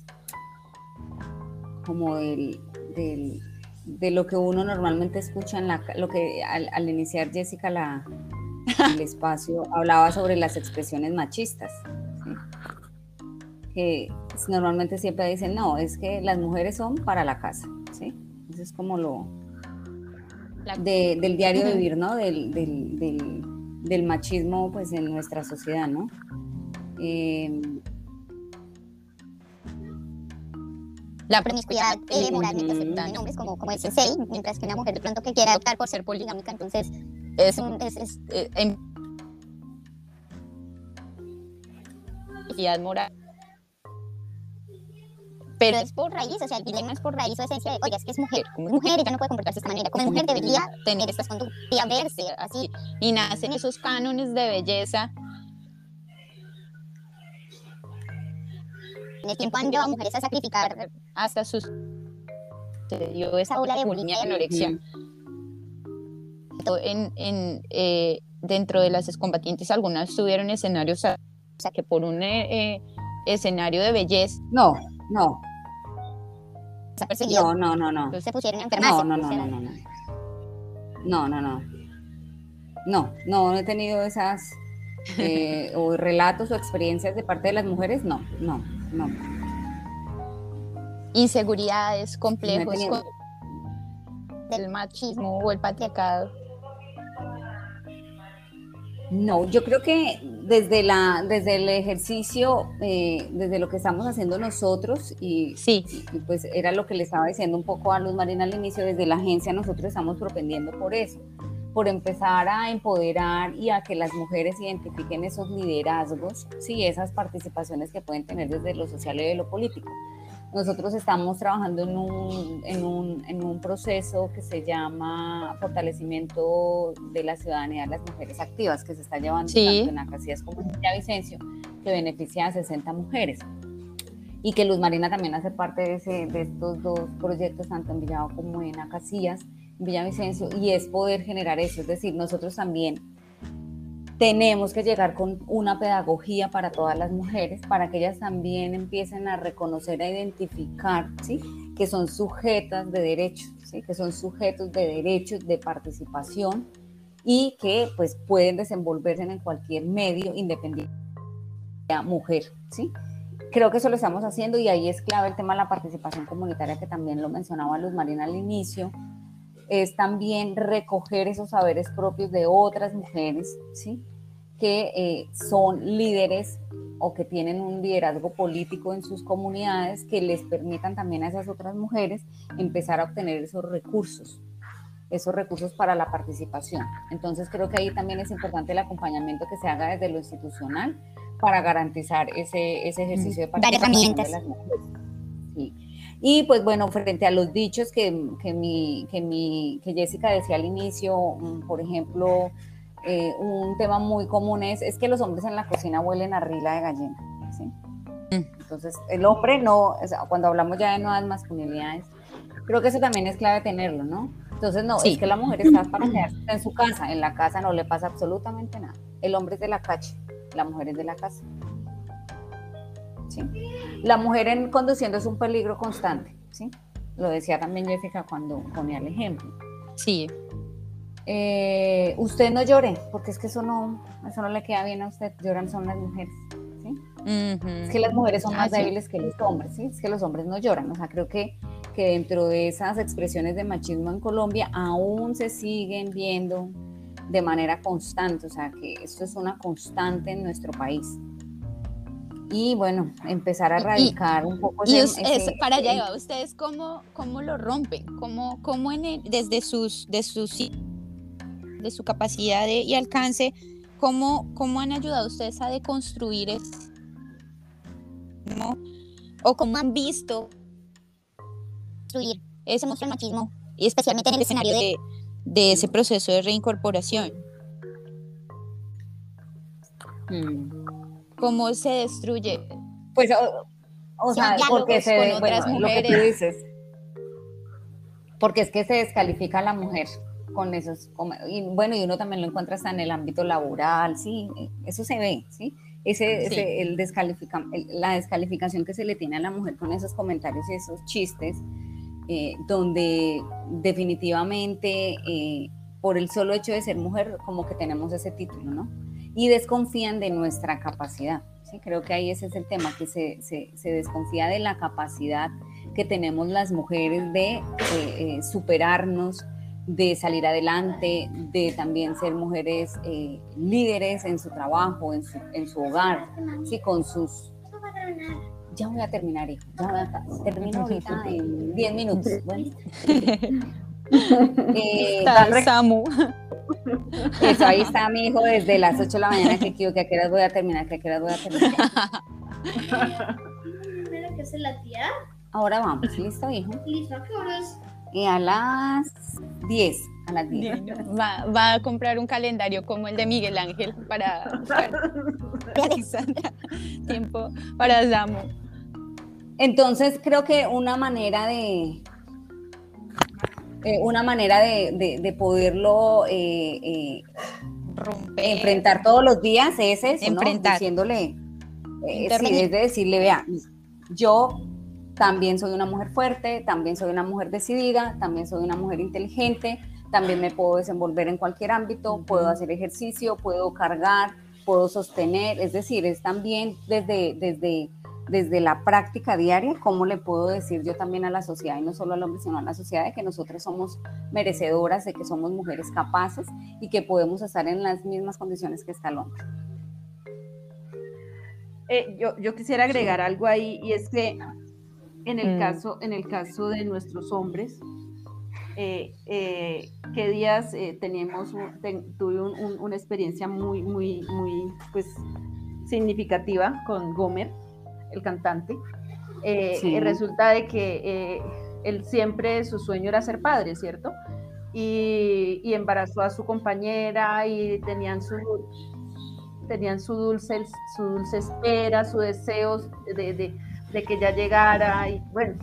como del... del de lo que uno normalmente escucha en la... lo que al, al iniciar Jessica la, el espacio, hablaba sobre las expresiones machistas, ¿sí? Que normalmente siempre dicen, no, es que las mujeres son para la casa, ¿sí? Eso es como lo de, del diario vivir, ¿no? Del, del, del, del machismo, pues, en nuestra sociedad, ¿no? Eh, la promiscuidad eh, moralmente aceptada en hombres como, como el sensei, mientras que una mujer de pronto que quiera optar por ser poligámica, entonces es un... Es, es, eh, en... moral. Pero es por raíz, o sea, el dilema es por raíz o esencia de, oye, es que es mujer, como es mujer, ella no puede comportarse de esta manera, como es mujer debería tener estas conductas, verse así, y nacen esos cánones de belleza. En el tiempo han llevado a mujeres a sacrificar hasta sus... Se dio esa ola de bulimia y anorexia. Uh-huh. En, en, eh, dentro de las excombatientes, algunas tuvieron escenarios, o sea, que por un eh, escenario de belleza... No, no. No, no, no, no. Entonces se pusieron enfermas. No, no, no, no, no, no. No, no, no. No, no he tenido esas eh, o relatos o experiencias de parte de las mujeres, no, no, no. Inseguridades, complejos, no con del machismo o el patriarcado. No, yo creo que desde, la, desde el ejercicio, eh, desde lo que estamos haciendo nosotros, y, sí. y pues era lo que le estaba diciendo un poco a Luz Marina al inicio, desde la agencia nosotros estamos propendiendo por eso, por empezar a empoderar y a que las mujeres identifiquen esos liderazgos, sí, esas participaciones que pueden tener desde lo social y de lo político. Nosotros estamos trabajando en un, en, un, en un proceso que se llama Fortalecimiento de la Ciudadanía de las Mujeres Activas, que se está llevando sí. tanto en Acacias como en Villavicencio, que beneficia a sesenta mujeres. Y que Luz Marina también hace parte de, ese, de estos dos proyectos, tanto en Villavo como en Acacias, en Villavicencio, y es poder generar eso. Es decir, nosotros también tenemos que llegar con una pedagogía para todas las mujeres, para que ellas también empiecen a reconocer, a identificar, ¿sí?, que son sujetas de derechos, ¿sí?, que son sujetos de derechos, de participación, y que pues pueden desenvolverse en cualquier medio independiente de la mujer, ¿sí? Creo que eso lo estamos haciendo, y ahí es clave el tema de la participación comunitaria, que también lo mencionaba Luz Marina al inicio. Es también recoger esos saberes propios de otras mujeres, ¿sí?, que eh, son líderes o que tienen un liderazgo político en sus comunidades, que les permitan también a esas otras mujeres empezar a obtener esos recursos, esos recursos para la participación. Entonces creo que ahí también es importante el acompañamiento que se haga desde lo institucional para garantizar ese, ese ejercicio de participación de las mujeres. Sí. Y pues bueno, frente a los dichos que, que, mi, que, mi, que Jessica decía al inicio, por ejemplo, eh, un tema muy común es, es que los hombres en la cocina huelen a rila de gallina, ¿sí? Mm. Entonces el hombre no, o sea, cuando hablamos ya de nuevas masculinidades, creo que eso también es clave tenerlo, ¿no? Entonces no, sí. Es que la mujer está para quedarse en su casa, en la casa no le pasa absolutamente nada, el hombre es de la calle, la mujer es de la casa. ¿Sí? La mujer en conduciendo es un peligro constante, ¿sí? Lo decía también Jessica cuando ponía el ejemplo. Sí. Eh, usted no llore, porque es que eso no, eso no le queda bien a usted, lloran son las mujeres, ¿sí? Uh-huh. Es que las mujeres son más ah, débiles sí. que los hombres, ¿sí? Es que los hombres no lloran, o sea, creo que, que dentro de esas expresiones de machismo en Colombia aún se siguen viendo de manera constante, o sea, que esto es una constante en nuestro país. Y bueno, empezar a erradicar y, un poco y ese, es, ese, para allá ese, iba, ¿ustedes cómo, cómo lo rompen? ¿Cómo, cómo en el, desde sus, de, sus, de su capacidad de, y alcance, ¿cómo, cómo han ayudado ustedes a deconstruir eso? ¿No? ¿O cómo han visto construir ese monstruo del machismo, y especialmente en el escenario de, de ese proceso de reincorporación? Hmm. ¿Cómo se destruye? Pues, o, o Sí, sea, porque se, con bueno, otras lo que tú mujeres. dices, porque es que se descalifica a la mujer con esos, y bueno, y uno también lo encuentra hasta en el ámbito laboral, sí, eso se ve, sí, ese, Sí. ese el descalifica, el, la descalificación que se le tiene a la mujer con esos comentarios y esos chistes, eh, donde definitivamente eh, por el solo hecho de ser mujer, como que tenemos ese título, ¿no? Y desconfían de nuestra capacidad, ¿sí? Creo que ahí ese es el tema, que se, se, se desconfía de la capacidad que tenemos las mujeres de eh, eh, superarnos, de salir adelante, de también ser mujeres eh, líderes en su trabajo, en su, en su hogar, ¿sí? Con sus... Ya voy a terminar, hijo, ya voy a termino ahorita en diez minutos. Bueno. eh, está Samu. Eso, ahí está mi hijo desde las ocho de la mañana, que quiero que a qué horas voy a terminar, que a qué horas voy a terminar. ¿Pero qué hace la tía? Ahora vamos, ¿listo, hijo? ¿Listo? ¿A qué horas? Y a las diez, a las diez. Va, va a comprar un calendario como el de Miguel Ángel para, para Alexandra. Tiempo para Samu. Entonces creo que una manera de eh, una manera de, de, de poderlo eh, eh, romper, enfrentar todos los días es eso, enfrentar. ¿no? Diciéndole, eh, sí, es de decirle, vea, yo también soy una mujer fuerte, también soy una mujer decidida, también soy una mujer inteligente, también me puedo desenvolver en cualquier ámbito, uh-huh. puedo hacer ejercicio, puedo cargar, puedo sostener, es decir, es también desde, desde, desde la práctica diaria, cómo le puedo decir yo también a la sociedad, y no solo al hombre, sino a la sociedad, de que nosotros somos merecedoras, de que somos mujeres capaces y que podemos estar en las mismas condiciones que está el hombre. Eh, yo, yo quisiera agregar algo ahí, y es que en el, mm. caso, en el caso de nuestros hombres, eh, eh, ¿qué días eh, teníamos, un, ten, tuve un, un, una experiencia muy, muy, muy, pues, significativa con Gomer, el cantante. Eh, sí. Resulta de que eh, él siempre, su sueño era ser padre, ¿cierto? Y, y embarazó a su compañera y tenían su, tenían su dulce, su dulce espera, su deseo de, de, de que ya llegara. Y bueno,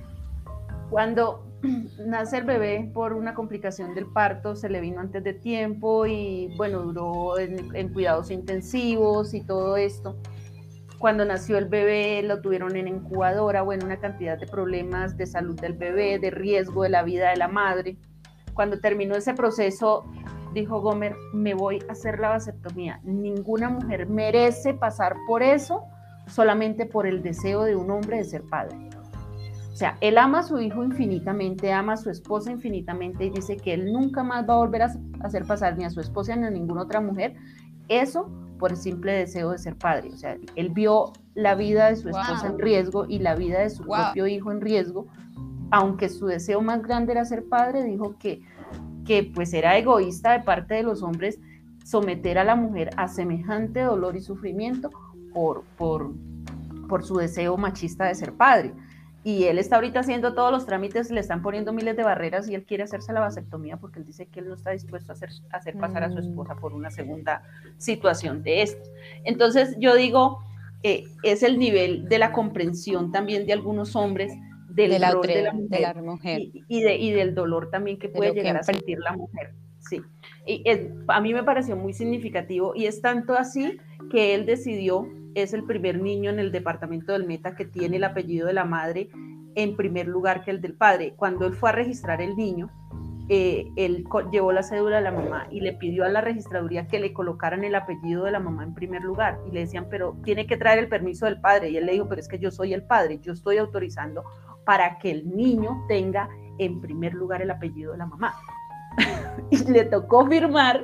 cuando nace el bebé por una complicación del parto, se le vino antes de tiempo y bueno, duró en, en cuidados intensivos y todo esto. Cuando nació el bebé lo tuvieron en incubadora, bueno, una cantidad de problemas de salud del bebé, de riesgo de la vida de la madre. Cuando terminó ese proceso, dijo Gomer, me voy a hacer la vasectomía. Ninguna mujer merece pasar por eso solamente por el deseo de un hombre de ser padre. O sea, él ama a su hijo infinitamente, ama a su esposa infinitamente y dice que él nunca más va a volver a hacer pasar ni a su esposa ni a ninguna otra mujer eso por el simple deseo de ser padre. O sea, él vio la vida de su esposa wow. en riesgo y la vida de su wow. propio hijo en riesgo. Aunque su deseo más grande era ser padre, dijo que, que pues era egoísta de parte de los hombres someter a la mujer a semejante dolor y sufrimiento por, por, por su deseo machista de ser padre. Y él está ahorita haciendo todos los trámites, le están poniendo miles de barreras y él quiere hacerse la vasectomía porque él dice que él no está dispuesto a hacer, a hacer pasar mm. a su esposa por una segunda situación de esto. Entonces yo digo, eh, es el nivel de la comprensión también de algunos hombres del de la rol otra, de la mujer, de la mujer. Y, y, de, y del dolor también que puede llegar que... a sentir la mujer. Sí. Y es, a mí me pareció muy significativo y es tanto así que él decidió, es el primer niño en el departamento del Meta que tiene el apellido de la madre en primer lugar que el del padre. Cuando él fue a registrar el niño, eh, él llevó la cédula de la mamá y le pidió a la registraduría que le colocaran el apellido de la mamá en primer lugar y le decían, pero tiene que traer el permiso del padre, y él le dijo, pero es que yo soy el padre, yo estoy autorizando para que el niño tenga en primer lugar el apellido de la mamá. Y le tocó firmar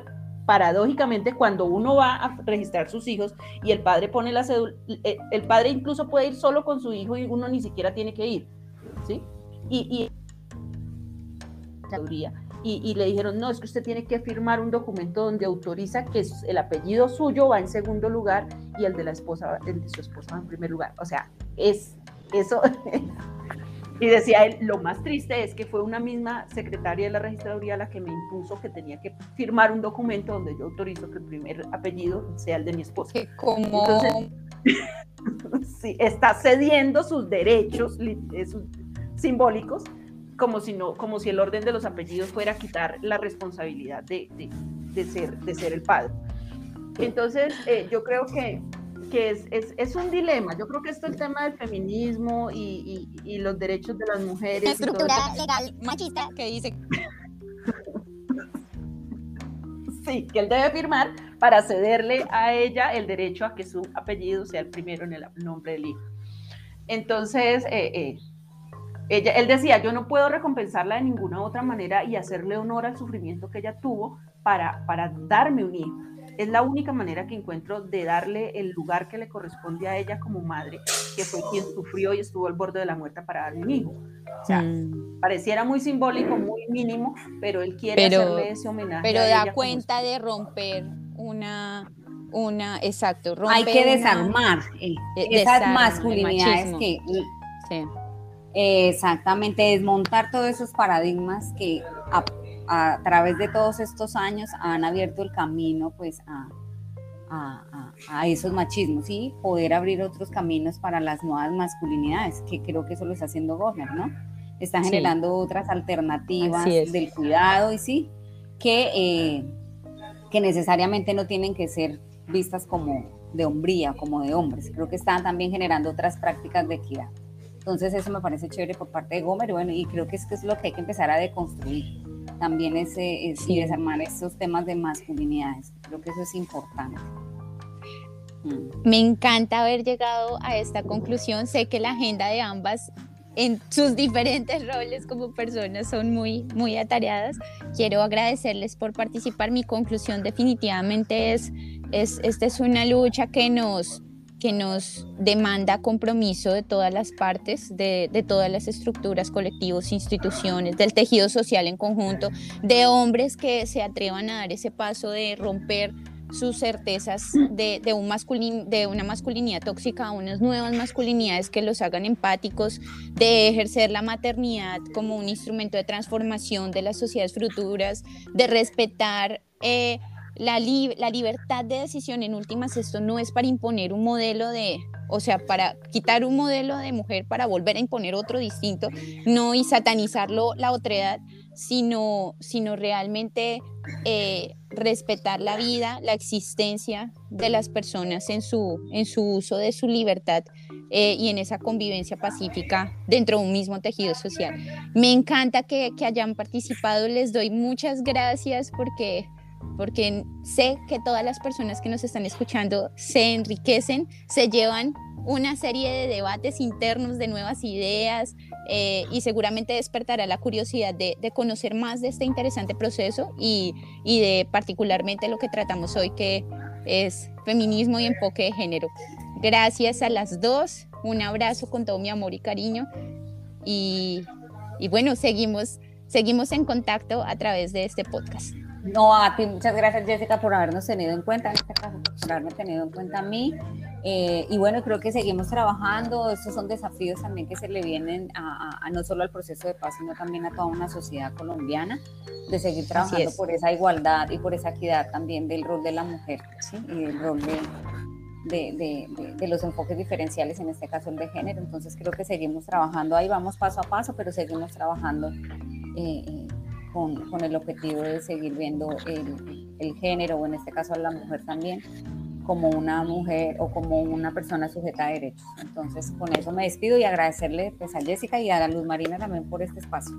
paradójicamente, cuando uno va a registrar sus hijos y el padre pone la cédula, el padre incluso puede ir solo con su hijo y uno ni siquiera tiene que ir, ¿sí? Y, y, y, y le dijeron, no, es que usted tiene que firmar un documento donde autoriza que el apellido suyo va en segundo lugar y el de la esposa, el de su esposa va en primer lugar. O sea, es eso. Y decía él, lo más triste es que fue una misma secretaria de la registraduría la que me impuso que tenía que firmar un documento donde yo autorizo que el primer apellido sea el de mi esposa. Que como... Entonces, sí, está cediendo sus derechos sus simbólicos como si, no, como si el orden de los apellidos fuera a quitar la responsabilidad de, de, de, ser, de ser el padre. Entonces, eh, yo creo que que es, es, es un dilema. Yo creo que esto es el tema del feminismo y, y, y los derechos de las mujeres. La estructura y todo legal machista que dice sí, que él debe firmar para cederle a ella el derecho a que su apellido sea el primero en el nombre del hijo. Entonces, eh, eh, ella, él decía, yo no puedo recompensarla de ninguna otra manera y hacerle honor al sufrimiento que ella tuvo para, para darme un hijo. Es la única manera que encuentro de darle el lugar que le corresponde a ella como madre, que fue quien sufrió y estuvo al borde de la muerte para darle un hijo. O sea, mm. pareciera muy simbólico, muy mínimo, pero él quiere pero, hacerle ese homenaje. Pero a da ella cuenta como... de romper una, una, exacto, romper hay que una, desarmar eh, esas masculinidades que... Sí. Eh, exactamente, desmontar todos esos paradigmas que... A, a través de todos estos años han abierto el camino pues a, a, a, a esos machismos y poder abrir otros caminos para las nuevas masculinidades, que creo que eso lo está haciendo Gommer, ¿no? Está generando sí. otras alternativas del cuidado y sí, que, eh, que necesariamente no tienen que ser vistas como de hombría, como de hombres. Creo que están también generando otras prácticas de equidad. Entonces eso me parece chévere por parte de Gommer, bueno, y creo que esto es lo que hay que empezar a deconstruir. También es, es sí. y desarmar estos temas de masculinidades. Creo que eso es importante. Mm. Me encanta haber llegado a esta conclusión. Sé que la agenda de ambas en sus diferentes roles como personas son muy, muy atareadas. Quiero agradecerles por participar. Mi conclusión definitivamente es, es esta es una lucha que nos... que nos demanda compromiso de todas las partes, de, de todas las estructuras, colectivos, instituciones, del tejido social en conjunto, de hombres que se atrevan a dar ese paso de romper sus certezas de, de, un masculin, de una masculinidad tóxica a unas nuevas masculinidades que los hagan empáticos, de ejercer la maternidad como un instrumento de transformación de las sociedades futuras, de respetar eh, La, li- la libertad de decisión. En últimas, esto no es para imponer un modelo de, o sea, para quitar un modelo de mujer para volver a imponer otro distinto, no y satanizarlo la otredad, sino, sino realmente eh, respetar la vida, la existencia de las personas en su, en su uso de su libertad eh, y en esa convivencia pacífica dentro de un mismo tejido social. Me encanta que, que hayan participado, les doy muchas gracias porque... porque sé que todas las personas que nos están escuchando se enriquecen, se llevan una serie de debates internos, de nuevas ideas eh, y seguramente despertará la curiosidad de, de conocer más de este interesante proceso y, y de particularmente lo que tratamos hoy, que es feminismo y enfoque de género. Gracias a las dos, un abrazo con todo mi amor y cariño y, y bueno, seguimos, seguimos en contacto a través de este podcast. No, a ti, muchas gracias, Jessica, por habernos tenido en cuenta, en este caso, por haberme tenido en cuenta a mí. Eh, y bueno, creo que seguimos trabajando. Estos son desafíos también que se le vienen a, a, a no solo al proceso de paz, sino también a toda una sociedad colombiana, de seguir trabajando por esa igualdad y por esa equidad también del rol de la mujer, ¿sí? Y del rol de, de, de, de, de los enfoques diferenciales, en este caso el de género. Entonces creo que seguimos trabajando, ahí vamos paso a paso, pero seguimos trabajando eh, eh, Con, con el objetivo de seguir viendo el, el género, o en este caso a la mujer también, como una mujer o como una persona sujeta a derechos. Entonces, con eso me despido y agradecerle pues, a Jessica y a Luz Marina también por este espacio.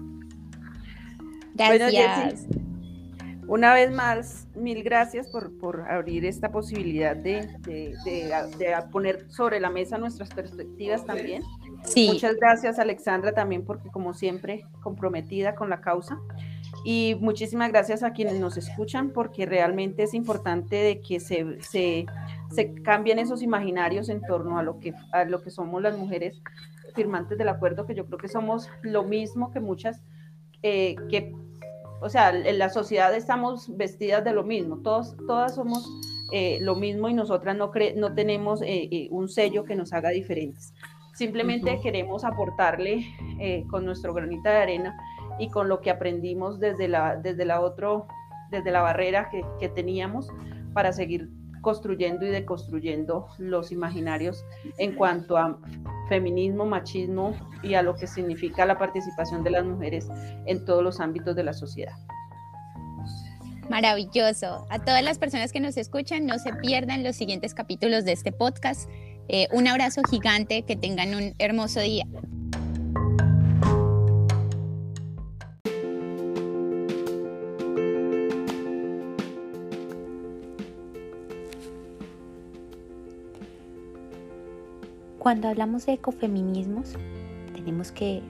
Gracias. Bueno, Jessy, una vez más, mil gracias por, por abrir esta posibilidad de, de, de, de poner sobre la mesa nuestras perspectivas también. Sí. Muchas gracias, Alexandra, también porque como siempre comprometida con la causa. Y muchísimas gracias a quienes nos escuchan, porque realmente es importante de que se, se, se cambien esos imaginarios en torno a lo, que, a lo que somos las mujeres firmantes del acuerdo, que yo creo que somos lo mismo que muchas, eh, que, o sea, en la sociedad estamos vestidas de lo mismo, todos, todas somos eh, lo mismo y nosotras no, cre no tenemos eh, eh, un sello que nos haga diferentes. Simplemente uh-huh. queremos aportarle eh, con nuestro granito de arena y con lo que aprendimos desde la, desde la, otro, desde la barrera que, que teníamos para seguir construyendo y deconstruyendo los imaginarios en cuanto a feminismo, machismo y a lo que significa la participación de las mujeres en todos los ámbitos de la sociedad. Maravilloso. A todas las personas que nos escuchan, no se pierdan los siguientes capítulos de este podcast. Eh, un abrazo gigante, que tengan un hermoso día. Cuando hablamos de ecofeminismos, tenemos que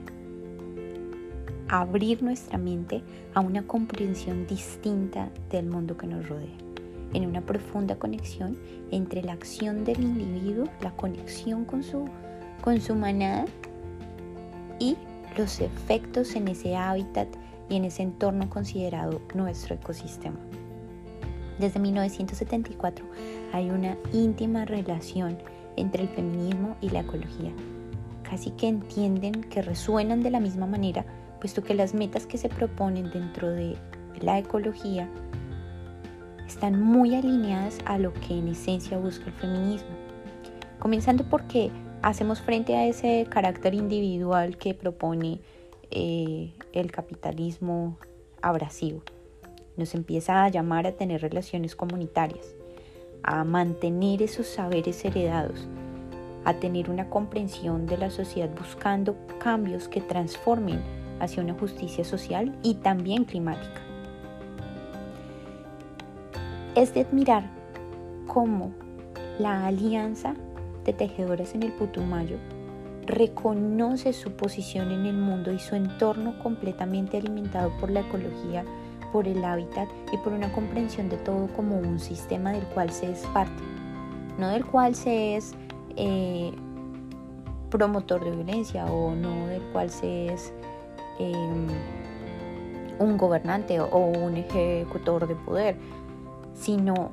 abrir nuestra mente a una comprensión distinta del mundo que nos rodea, en una profunda conexión entre la acción del individuo, la conexión con su, con su manada y los efectos en ese hábitat y en ese entorno considerado nuestro ecosistema. Desde mil novecientos setenta y cuatro hay una íntima relación entre el feminismo y la ecología. Casi que entienden que resuenan de la misma manera, puesto que las metas que se proponen dentro de la ecología están muy alineadas a lo que en esencia busca el feminismo. Comenzando porque hacemos frente a ese carácter individual que propone eh, el capitalismo abrasivo. Nos empieza a llamar a tener relaciones comunitarias, a mantener esos saberes heredados, a tener una comprensión de la sociedad buscando cambios que transformen hacia una justicia social y también climática. Es de admirar cómo la Alianza de Tejedoras en el Putumayo reconoce su posición en el mundo y su entorno completamente alimentado por la ecología, por el hábitat y por una comprensión de todo como un sistema del cual se es parte, no del cual se es eh, promotor de violencia o no del cual se es eh, un gobernante o un ejecutor de poder, sino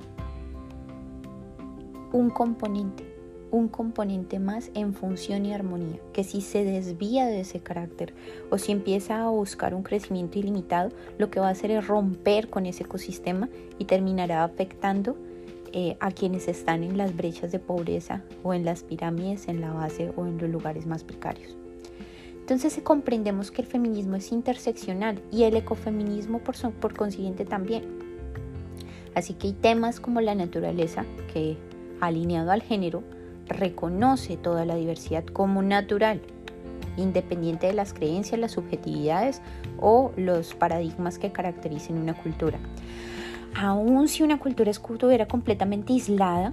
un componente, un componente más en función y armonía, que si se desvía de ese carácter o si empieza a buscar un crecimiento ilimitado, lo que va a hacer es romper con ese ecosistema y terminará afectando eh, a quienes están en las brechas de pobreza o en las pirámides, en la base o en los lugares más precarios. Entonces comprendemos que el feminismo es interseccional y el ecofeminismo por, por consiguiente también. Así que hay temas como la naturaleza, que alineado al género reconoce toda la diversidad como natural, independiente de las creencias, las subjetividades o los paradigmas que caractericen una cultura. Aun si una cultura estuviera completamente aislada,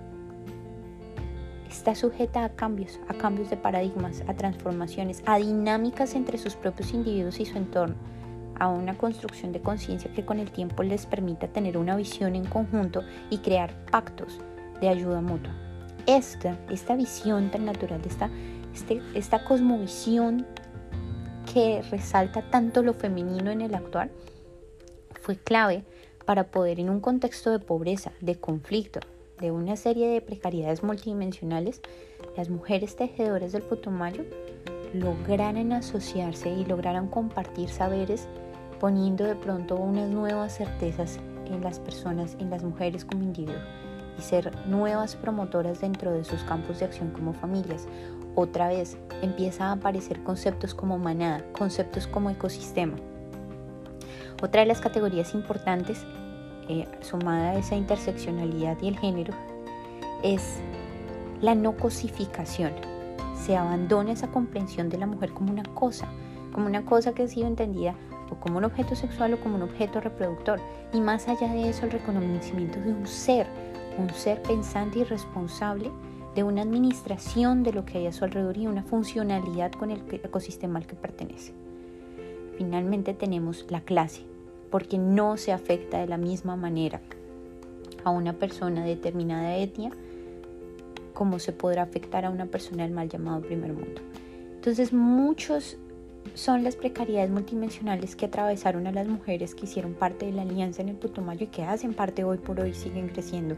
está sujeta a cambios, a cambios de paradigmas, a transformaciones, a dinámicas entre sus propios individuos y su entorno, a una construcción de conciencia que con el tiempo les permita tener una visión en conjunto y crear pactos de ayuda mutua. Esta, esta visión tan natural, esta, este, esta cosmovisión que resalta tanto lo femenino en el actuar, fue clave para poder, en un contexto de pobreza, de conflicto, de una serie de precariedades multidimensionales, las mujeres tejedoras del Putumayo lograran asociarse y lograran compartir saberes, poniendo de pronto unas nuevas certezas en las personas, en las mujeres como individuos, y ser nuevas promotoras dentro de sus campos de acción como familias. Otra vez empieza a aparecer conceptos como manada, conceptos como ecosistema. Otra de las categorías importantes, eh, sumada a esa interseccionalidad y el género, es la no cosificación. Se abandona esa comprensión de la mujer como una cosa, como una cosa que ha sido entendida o como un objeto sexual o como un objeto reproductor, y más allá de eso el reconocimiento de un ser, un ser pensante y responsable de una administración de lo que hay a su alrededor y una funcionalidad con el ecosistema al que pertenece. Finalmente tenemos la clase, porque no se afecta de la misma manera a una persona de determinada etnia como se podrá afectar a una persona del mal llamado primer mundo. Entonces, muchos son las precariedades multidimensionales que atravesaron a las mujeres que hicieron parte de la alianza en el Putumayo y que hacen parte hoy por hoy, siguen creciendo.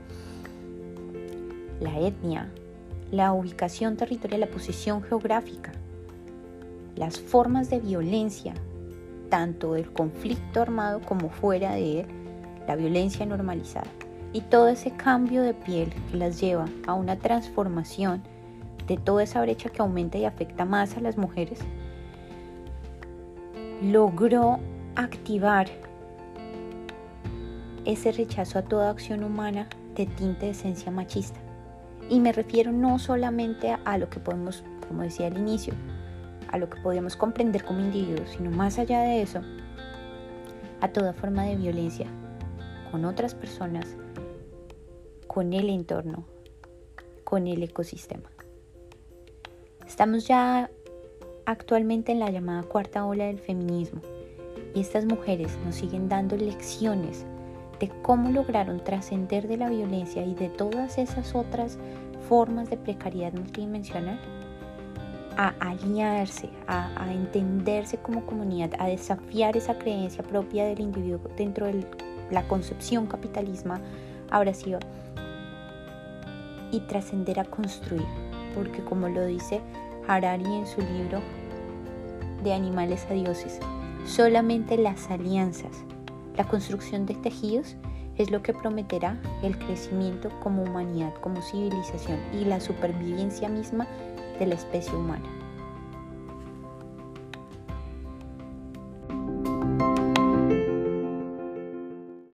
La etnia, la ubicación territorial, la posición geográfica, las formas de violencia, tanto del conflicto armado como fuera de él, la violencia normalizada, y todo ese cambio de piel que las lleva a una transformación de toda esa brecha que aumenta y afecta más a las mujeres, logró activar ese rechazo a toda acción humana de tinte de esencia machista. Y me refiero no solamente a, a lo que podemos, como decía al inicio, a lo que podemos comprender como individuos, sino más allá de eso, a toda forma de violencia con otras personas, con el entorno, con el ecosistema. Estamos ya actualmente en la llamada cuarta ola del feminismo y estas mujeres nos siguen dando lecciones de cómo lograron trascender de la violencia y de todas esas otras formas de precariedad multidimensional a aliarse, a, a entenderse como comunidad, a desafiar esa creencia propia del individuo dentro de la concepción capitalismo abrasiva y trascender a construir, porque como lo dice Harari en su libro de Animales a Dioses, solamente las alianzas, la construcción de tejidos es lo que prometerá el crecimiento como humanidad, como civilización y la supervivencia misma de la especie humana.